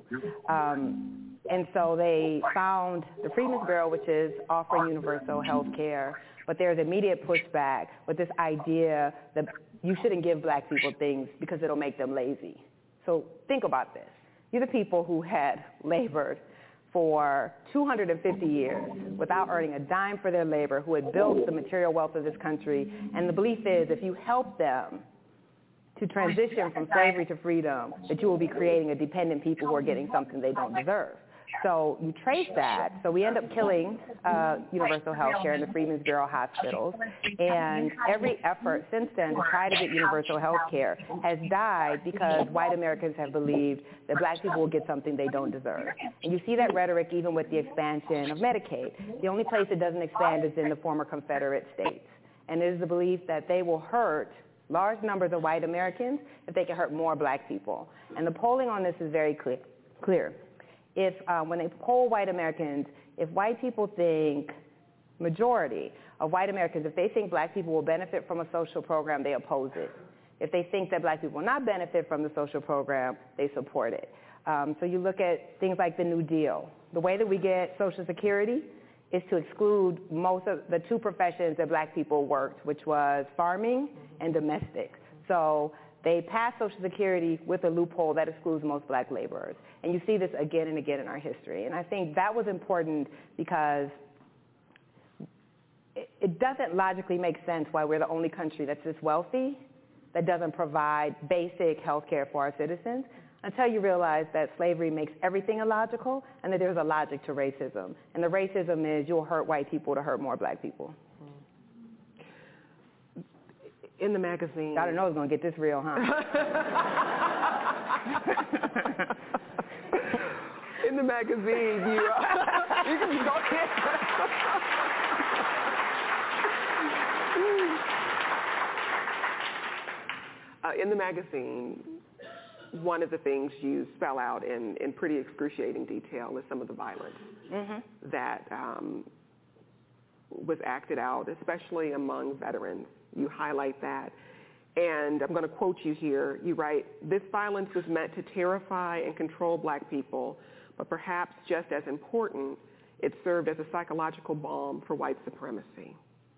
Um, and so they found the Freedmen's Bureau, which is offering universal health care. But there's immediate pushback with this idea that you shouldn't give black people things because it'll make them lazy. So think about this. You're the people who had labored for two hundred fifty years without earning a dime for their labor, who had built the material wealth of this country. And the belief is if you help them to transition from slavery to freedom, that you will be creating a dependent people who are getting something they don't deserve. So you trace that. So we end up killing uh, universal health care in the Freedmen's Bureau hospitals. And every effort since then to try to get universal health care has died because white Americans have believed that black people will get something they don't deserve. And you see that rhetoric even with the expansion of Medicaid. The only place it doesn't expand is in the former Confederate states. And it is the belief that they will hurt large numbers of white Americans if they can hurt more black people. And the polling on this is very clear. clear. If uh, when they poll white Americans, if white people think, majority of white Americans, if they think black people will benefit from a social program, they oppose it. If they think that black people will not benefit from the social program, they support it. Um, so you look at things like the New Deal. The way that we get Social Security is to exclude most of the two professions that black people worked, which was farming and domestic. So they passed Social Security with a loophole that excludes most black laborers. And you see this again and again in our history. And I think that was important because it, it doesn't logically make sense why we're the only country that's this wealthy that doesn't provide basic health care for our citizens until you realize that slavery makes everything illogical and that there's a logic to racism. And the racism is you'll hurt white people to hurt more black people. In the magazine. I don't know it's going to get this real, huh? In the magazine, you, uh, you can go ahead. uh, in the magazine, one of the things you spell out in, in pretty excruciating detail is some of the violence mm-hmm. that um, was acted out, especially among veterans. You highlight that. And I'm going to quote you here. You write, "This violence was meant to terrify and control black people, but perhaps just as important, it served as a psychological balm for white supremacy."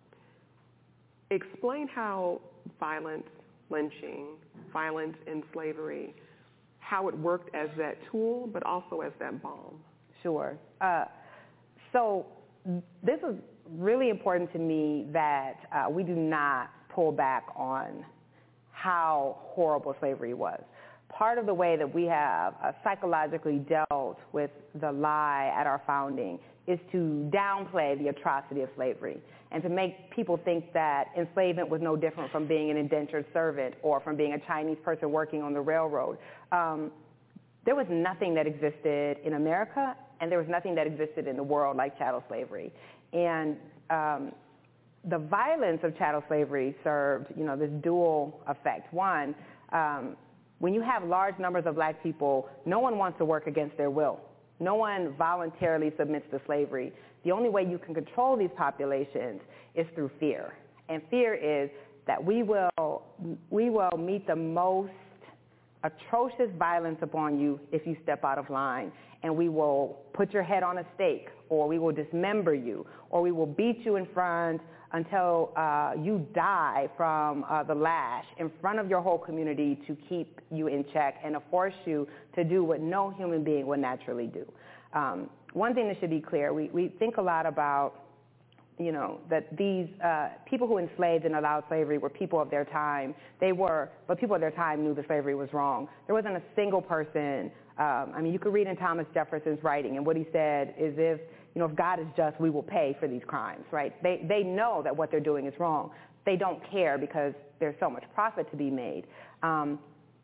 Explain how violence, lynching, violence in slavery, how it worked as that tool, but also as that balm. Sure. Uh, so this is really important to me that uh, we do not pull back on how horrible slavery was. Part of the way that we have uh, psychologically dealt with the lie at our founding is to downplay the atrocity of slavery and to make people think that enslavement was no different from being an indentured servant or from being a Chinese person working on the railroad. Um, there was nothing that existed in America, and there was nothing that existed in the world like chattel slavery. And um, the violence of chattel slavery served, you know, this dual effect. One, um, when you have large numbers of black people, no one wants to work against their will. No one voluntarily submits to slavery. The only way you can control these populations is through fear. And fear is that we will, we will meet the most atrocious violence upon you if you step out of line. And we will put your head on a stake, or we will dismember you, or we will beat you in front until uh, you die from uh, the lash in front of your whole community to keep you in check and to force you to do what no human being would naturally do. Um, one thing that should be clear, we, we think a lot about you know, that these uh, people who enslaved and allowed slavery were people of their time. They were, but people of their time knew that slavery was wrong. There wasn't a single person. Um, I mean, you could read in Thomas Jefferson's writing, and what he said is, if you know, if God is just, we will pay for these crimes, right? They they know that what they're doing is wrong. They don't care because there's so much profit to be made. Um,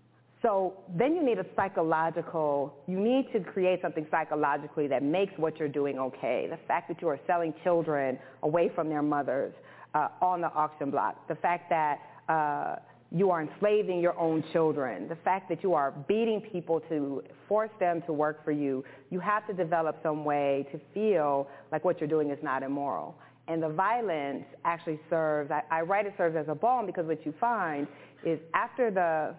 So then you need a psychological, you need to create something psychologically that makes what you're doing okay. The fact that you are selling children away from their mothers uh, on the auction block, the fact that uh, you are enslaving your own children, the fact that you are beating people to force them to work for you, you have to develop some way to feel like what you're doing is not immoral. And the violence actually serves, I, I write it serves as a balm, because what you find is after the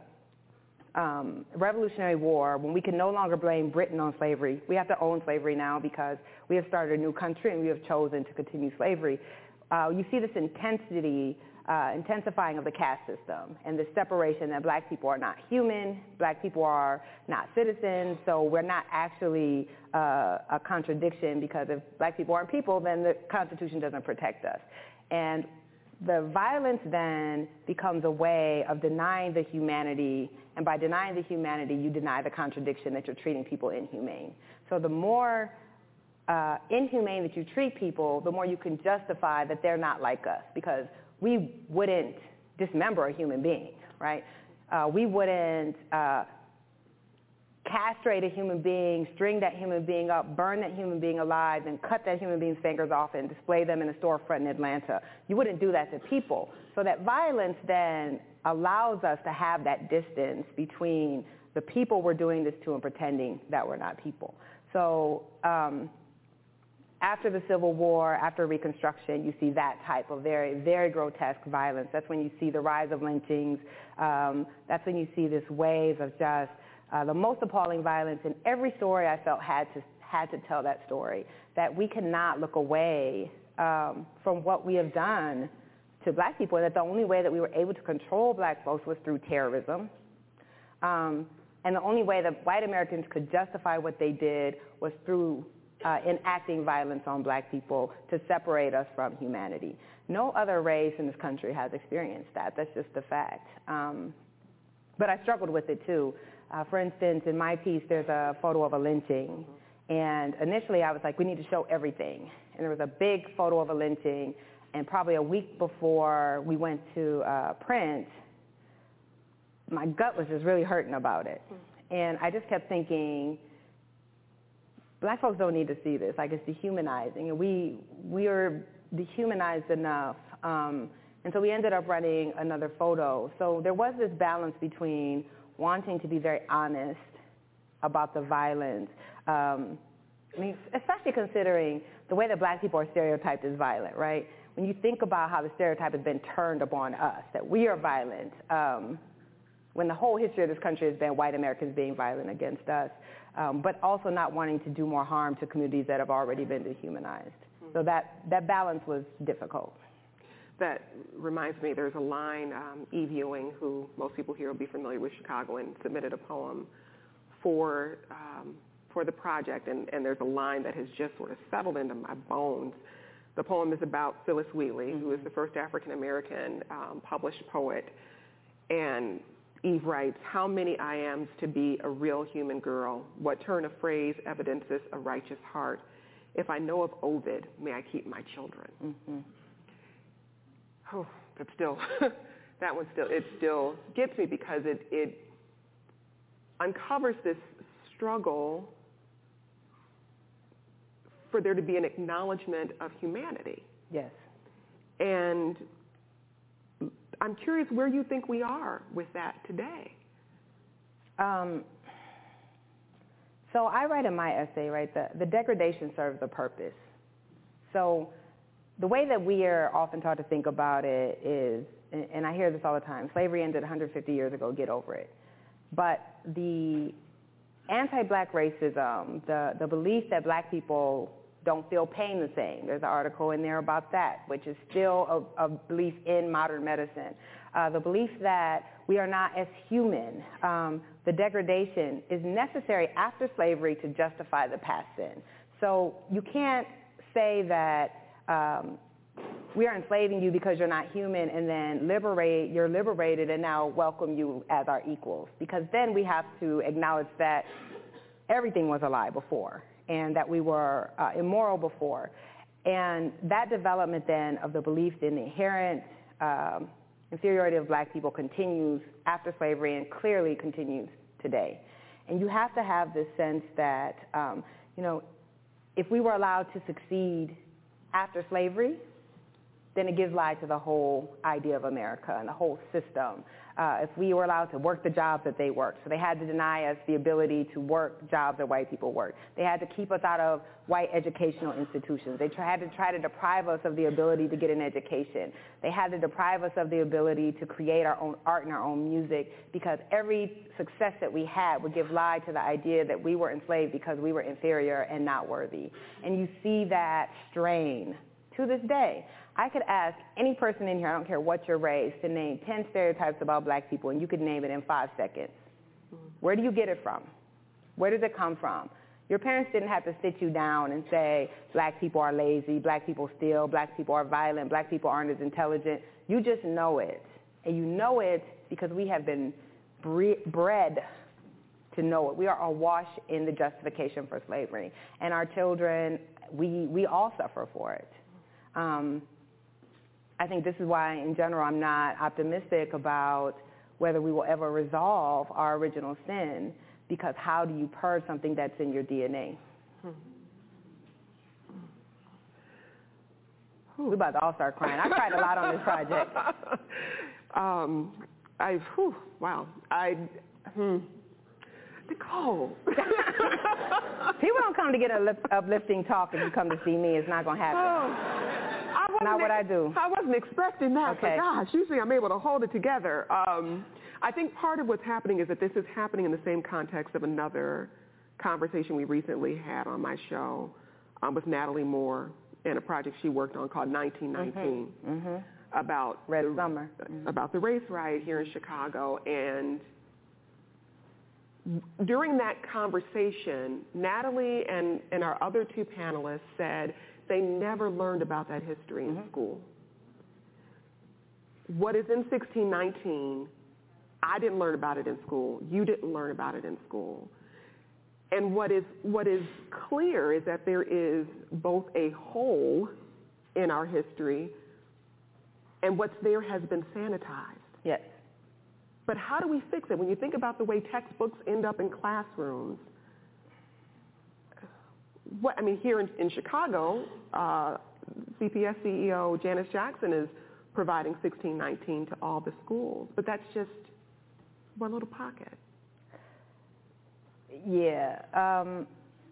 Um, Revolutionary War, when we can no longer blame Britain on slavery, we have to own slavery now because we have started a new country and we have chosen to continue slavery. Uh, you see this intensity, uh, intensifying of the caste system and the separation that black people are not human, black people are not citizens, so we're not actually uh, a contradiction, because if black people aren't people, then the Constitution doesn't protect us. And the violence then becomes a way of denying the humanity, and by denying the humanity, you deny the contradiction that you're treating people inhumane. So the more uh, inhumane that you treat people, the more you can justify that they're not like us, because we wouldn't dismember a human being, right? Uh, we wouldn't uh, castrate a human being, string that human being up, burn that human being alive, and cut that human being's fingers off and display them in a storefront in Atlanta. You wouldn't do that to people. So that violence then allows us to have that distance between the people we're doing this to and pretending that we're not people. So um, after the Civil War, after Reconstruction, you see that type of very, very grotesque violence. That's when you see the rise of lynchings. Um, that's when you see this wave of just Uh, the most appalling violence. In every story I felt had to had to tell that story, that we cannot look away um, from what we have done to black people, and that the only way that we were able to control black folks was through terrorism. Um, and the only way that white Americans could justify what they did was through uh, enacting violence on black people to separate us from humanity. No other race in this country has experienced that. That's just a fact. Um, but I struggled with it too. Uh, for instance, in my piece, there's a photo of a lynching. And initially, I was like, we need to show everything. And there was a big photo of a lynching. And probably a week before we went to uh, print, my gut was just really hurting about it. And I just kept thinking, black folks don't need to see this. Like, it's dehumanizing. And we, we are dehumanized enough. Um, and so we ended up running another photo. So there was this balance between wanting to be very honest about the violence. Um, I mean, especially considering the way that black people are stereotyped as violent, right? When you think about how the stereotype has been turned upon us, that we are violent, um, when the whole history of this country has been white Americans being violent against us, um, but also not wanting to do more harm to communities that have already been dehumanized. Mm-hmm. So that, that balance was difficult. That reminds me, there's a line, um, Eve Ewing, who most people here will be familiar with Chicago, and submitted a poem for um, for the project, and, and there's a line that has just sort of settled into my bones. The poem is about Phyllis Wheatley, mm-hmm. who is the first African-American um, published poet, and Eve writes, "How many I ams to be a real human girl, what turn of phrase evidences a righteous heart. If I know of Ovid, may I keep my children." Mm-hmm. Oh, but still, that one still, it still gets me, because it, it uncovers this struggle for there to be an acknowledgement of humanity. Yes. And I'm curious where you think we are with that today. Um, so I write in my essay, right, the, the degradation serves a purpose. So the way that we are often taught to think about it is, and I hear this all the time, slavery ended one hundred fifty years ago, get over it. But the anti-black racism, the, the belief that black people don't feel pain the same, there's an article in there about that, which is still a, a belief in modern medicine. Uh, the belief that we are not as human, um, the degradation is necessary after slavery to justify the past sin. So you can't say that Um, we are enslaving you because you're not human, and then liberate, you're liberated and now welcome you as our equals. Because then we have to acknowledge that everything was a lie before and that we were uh, immoral before. And that development then of the belief in the inherent um, inferiority of black people continues after slavery and clearly continues today. And you have to have this sense that, um, you know, if we were allowed to succeed after slavery, then it gives lie to the whole idea of America and the whole system. Uh, if we were allowed to work the jobs that they worked, so they had to deny us the ability to work jobs that white people worked. They had to keep us out of white educational institutions. They tried to try to deprive us of the ability to get an education. They had to deprive us of the ability to create our own art and our own music, because every success that we had would give lie to the idea that we were enslaved because we were inferior and not worthy. And you see that strain to this day. I could ask any person in here, I don't care what your race, to name ten stereotypes about black people, and you could name it in five seconds. Where do you get it from? Where does it come from? Your parents didn't have to sit you down and say, black people are lazy, black people steal, black people are violent, black people aren't as intelligent. You just know it. And you know it because we have been bre- bred to know it. We are awash in the justification for slavery. And our children, we, we all suffer for it. Um, I think this is why, in general, I'm not optimistic about whether we will ever resolve our original sin, because how do you purge something that's in your D N A? Hmm. We're about to all start crying. I cried a lot on this project. um, I, whew, wow. I, hmm. Nicole. People don't come to get an uplifting talk if you come to see me. It's not going to happen. Oh. Not what I do. I wasn't expecting that, okay. But gosh, usually I'm able to hold it together. Um, I think part of what's happening is that this is happening in the same context of another conversation we recently had on my show um, with Natalie Moore and a project she worked on called nineteen nineteen mm-hmm. Mm-hmm. about Red the, Summer. Mm-hmm. about the race riot here in Chicago. And during that conversation, Natalie and, and our other two panelists said they never learned about that history in mm-hmm. school. What is in sixteen nineteen, I didn't learn about it in school. You didn't learn about it in school. And what is what is clear is that there is both a hole in our history, and what's there has been sanitized. Yes. But how do we fix it? When you think about the way textbooks end up in classrooms, what, I mean, here in, in Chicago, uh, C P S C E O Janice Jackson is providing sixteen nineteen to all the schools, but that's just one little pocket. Yeah. Um,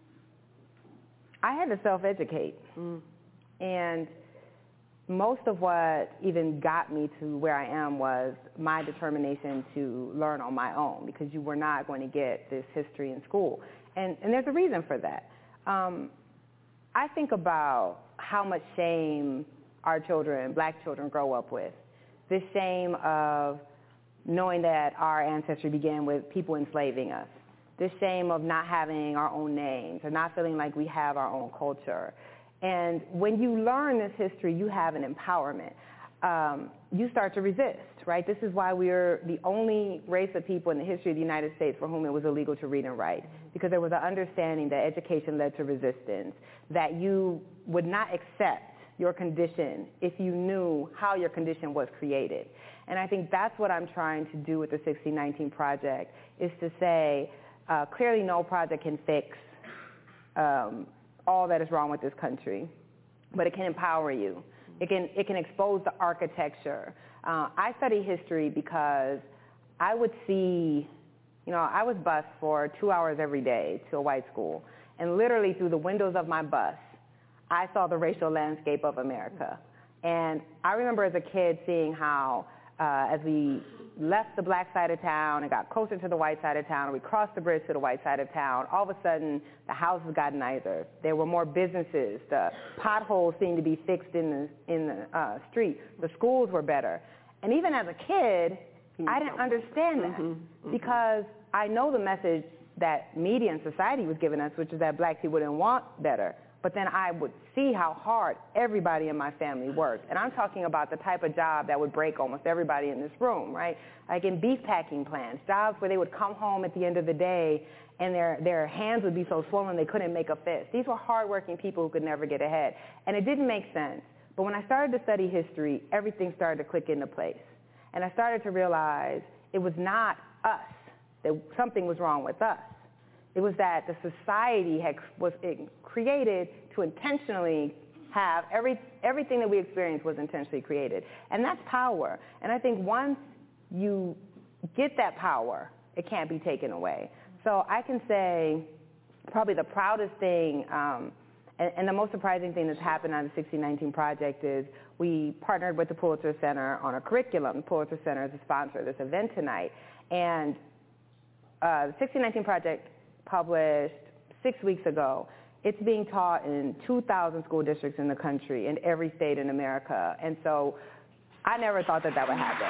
I had to self-educate. Mm. And most of what even got me to where I am was my determination to learn on my own, because you were not going to get this history in school. And, and there's a reason for that. Um, I think about how much shame our children, black children, grow up with. This shame of knowing that our ancestry began with people enslaving us. This shame of not having our own names or not feeling like we have our own culture. And when you learn this history, you have an empowerment. Um, you start to resist, right? This is why we're the only race of people in the history of the United States for whom it was illegal to read and write, because there was an understanding that education led to resistance, that you would not accept your condition if you knew how your condition was created. And I think that's what I'm trying to do with the sixteen nineteen project, is to say, uh, clearly no project can fix um, all that is wrong with this country, but it can empower you. It can, it can expose the architecture. Uh, I study history because I would see, you know, I was bused for two hours every day to a white school, and literally through the windows of my bus, I saw the racial landscape of America. And I remember as a kid seeing how uh, as we left the black side of town and got closer to the white side of town, and we crossed the bridge to the white side of town, all of a sudden the houses got nicer. There were more businesses. The potholes seemed to be fixed in the, in the uh, street. The schools were better. And even as a kid, I didn't understand that, mm-hmm, mm-hmm. because I know the message that media and society was giving us, which is that black people didn't want better. But then I would see how hard everybody in my family worked. And I'm talking about the type of job that would break almost everybody in this room, right? Like in beef packing plants, jobs where they would come home at the end of the day and their, their hands would be so swollen they couldn't make a fist. These were hardworking people who could never get ahead. And it didn't make sense. But when I started to study history, everything started to click into place. And I started to realize it was not us, that something was wrong with us. It was that the society had, was created to intentionally have, every, everything that we experienced was intentionally created. And that's power. And I think once you get that power, it can't be taken away. So I can say probably the proudest thing um, and, and the most surprising thing that's happened on the sixteen nineteen Project is we partnered with the Pulitzer Center on a curriculum. The Pulitzer Center is a sponsor of this event tonight. And uh, the sixteen nineteen Project published six weeks ago. It's being taught in two thousand school districts in the country, in every state in America. And so I never thought that that would happen.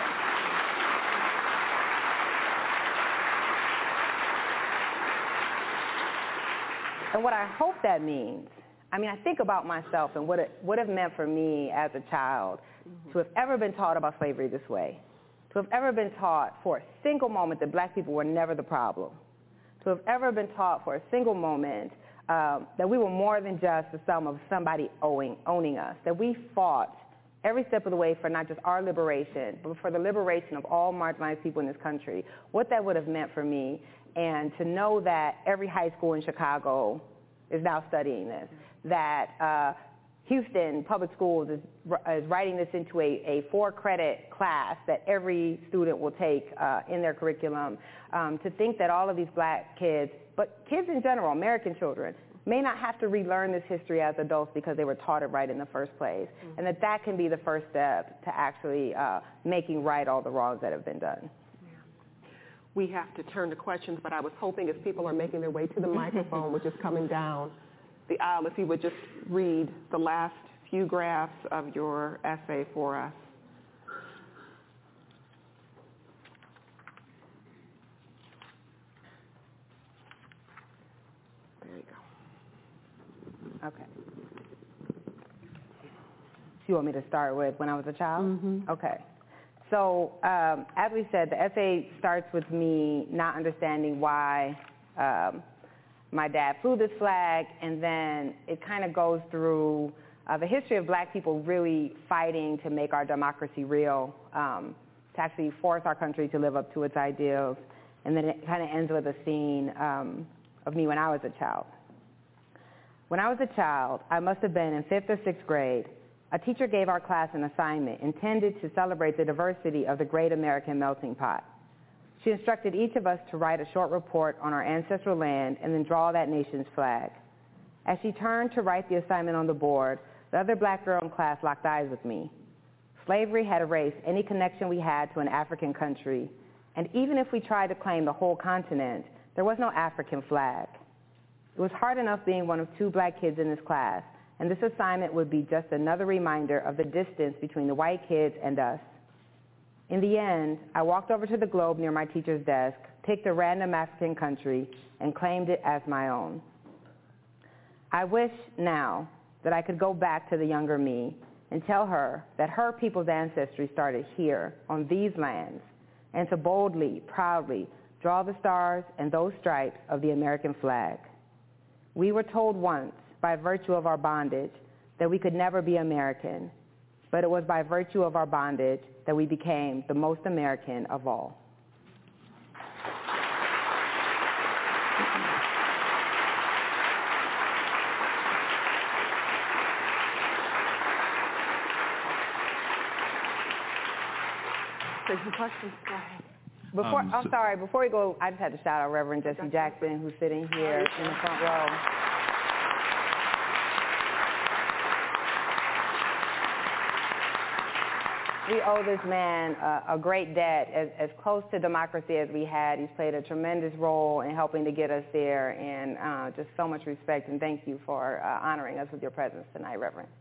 And what I hope that means, I mean, I think about myself and what it would have meant for me as a child mm-hmm. to have ever been taught about slavery this way, to have ever been taught for a single moment that black people were never the problem, to have ever been taught for a single moment um, that we were more than just the sum of somebody owing, owning us, that we fought every step of the way for not just our liberation, but for the liberation of all marginalized people in this country, what that would have meant for me, and to know that every high school in Chicago is now studying this, that uh, Houston Public Schools is, is writing this into a, a four-credit class that every student will take uh, in their curriculum, um, to think that all of these black kids, but kids in general, American children, may not have to relearn this history as adults because they were taught it right in the first place, mm-hmm. and that that can be the first step to actually uh, making right all the wrongs that have been done. We have to turn to questions, but I was hoping as people are making their way to the microphone, which is coming down the aisle, if you would just read the last few graphs of your essay for us. There you go. Okay. So you want me to start with when I was a child? Mm-hmm. Okay. So um, as we said, the essay starts with me not understanding why um, my dad flew this flag, and then it kind of goes through uh, the history of black people really fighting to make our democracy real, um, to actually force our country to live up to its ideals, and then it kind of ends with a scene um, of me when I was a child. When I was a child, I must have been in fifth or sixth grade. A teacher gave our class an assignment intended to celebrate the diversity of the great American melting pot. She instructed each of us to write a short report on our ancestral land and then draw that nation's flag. As she turned to write the assignment on the board, the other black girl in class locked eyes with me. Slavery had erased any connection we had to an African country, and even if we tried to claim the whole continent, there was no African flag. It was hard enough being one of two black kids in this class, and this assignment would be just another reminder of the distance between the white kids and us. In the end, I walked over to the globe near my teacher's desk, picked a random African country, and claimed it as my own. I wish now that I could go back to the younger me and tell her that her people's ancestry started here on these lands, and to boldly, proudly draw the stars and those stripes of the American flag. We were told once, by virtue of our bondage, that we could never be American, but it was by virtue of our bondage that we became the most American of all. Take some questions. Go ahead. Before, Um, I'm so- sorry, before we go, I just had to shout out Reverend Jesse Jackson, who's sitting here in the front row. We owe this man uh, a great debt. As, as close to democracy as we had, he's played a tremendous role in helping to get us there, and uh, just so much respect, and thank you for uh, honoring us with your presence tonight, Reverend.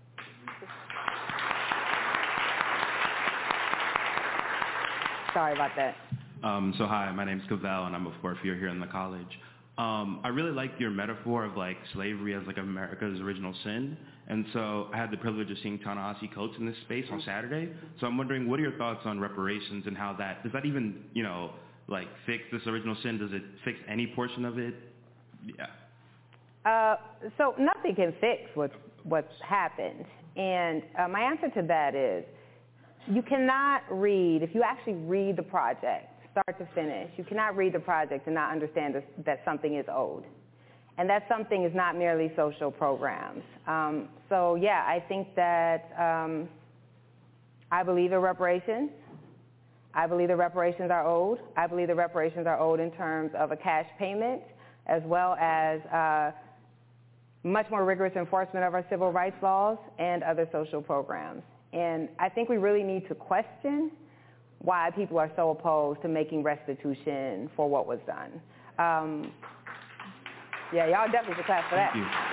Sorry about that. Um, so hi, my name's Cavell, and I'm a fourth year here in the college. Um, I really like your metaphor of like slavery as like America's original sin. And so I had the privilege of seeing Ta-Nehisi Coates in this space on Saturday. So I'm wondering, what are your thoughts on reparations and how that, does that even, you know, like fix this original sin? Does it fix any portion of it? Yeah. Uh, so nothing can fix what, what's happened. And uh, my answer to that is, you cannot read, if you actually read the project, start to finish, you cannot read the project and not understand this, that something is owed. And that something is not merely social programs. Um, so yeah, I think that um, I believe in reparations. I believe the reparations are owed. I believe the reparations are owed in terms of a cash payment, as well as uh, much more rigorous enforcement of our civil rights laws and other social programs. And I think we really need to question why people are so opposed to making restitution for what was done. Um, yeah, y'all definitely should clap for that.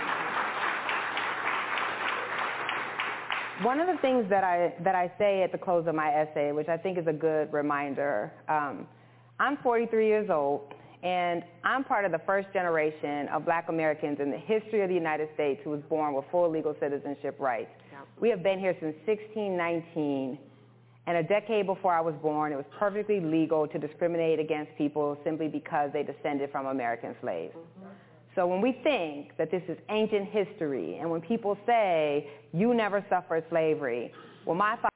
One of the things that I, that I say at the close of my essay, which I think is a good reminder, um, I'm forty-three years old, and I'm part of the first generation of black Americans in the history of the United States who was born with full legal citizenship rights. Yeah. We have been here since sixteen nineteen, and a decade before I was born, it was perfectly legal to discriminate against people simply because they descended from American slaves. Mm-hmm. So when we think that this is ancient history, and when people say, you never suffered slavery, well, my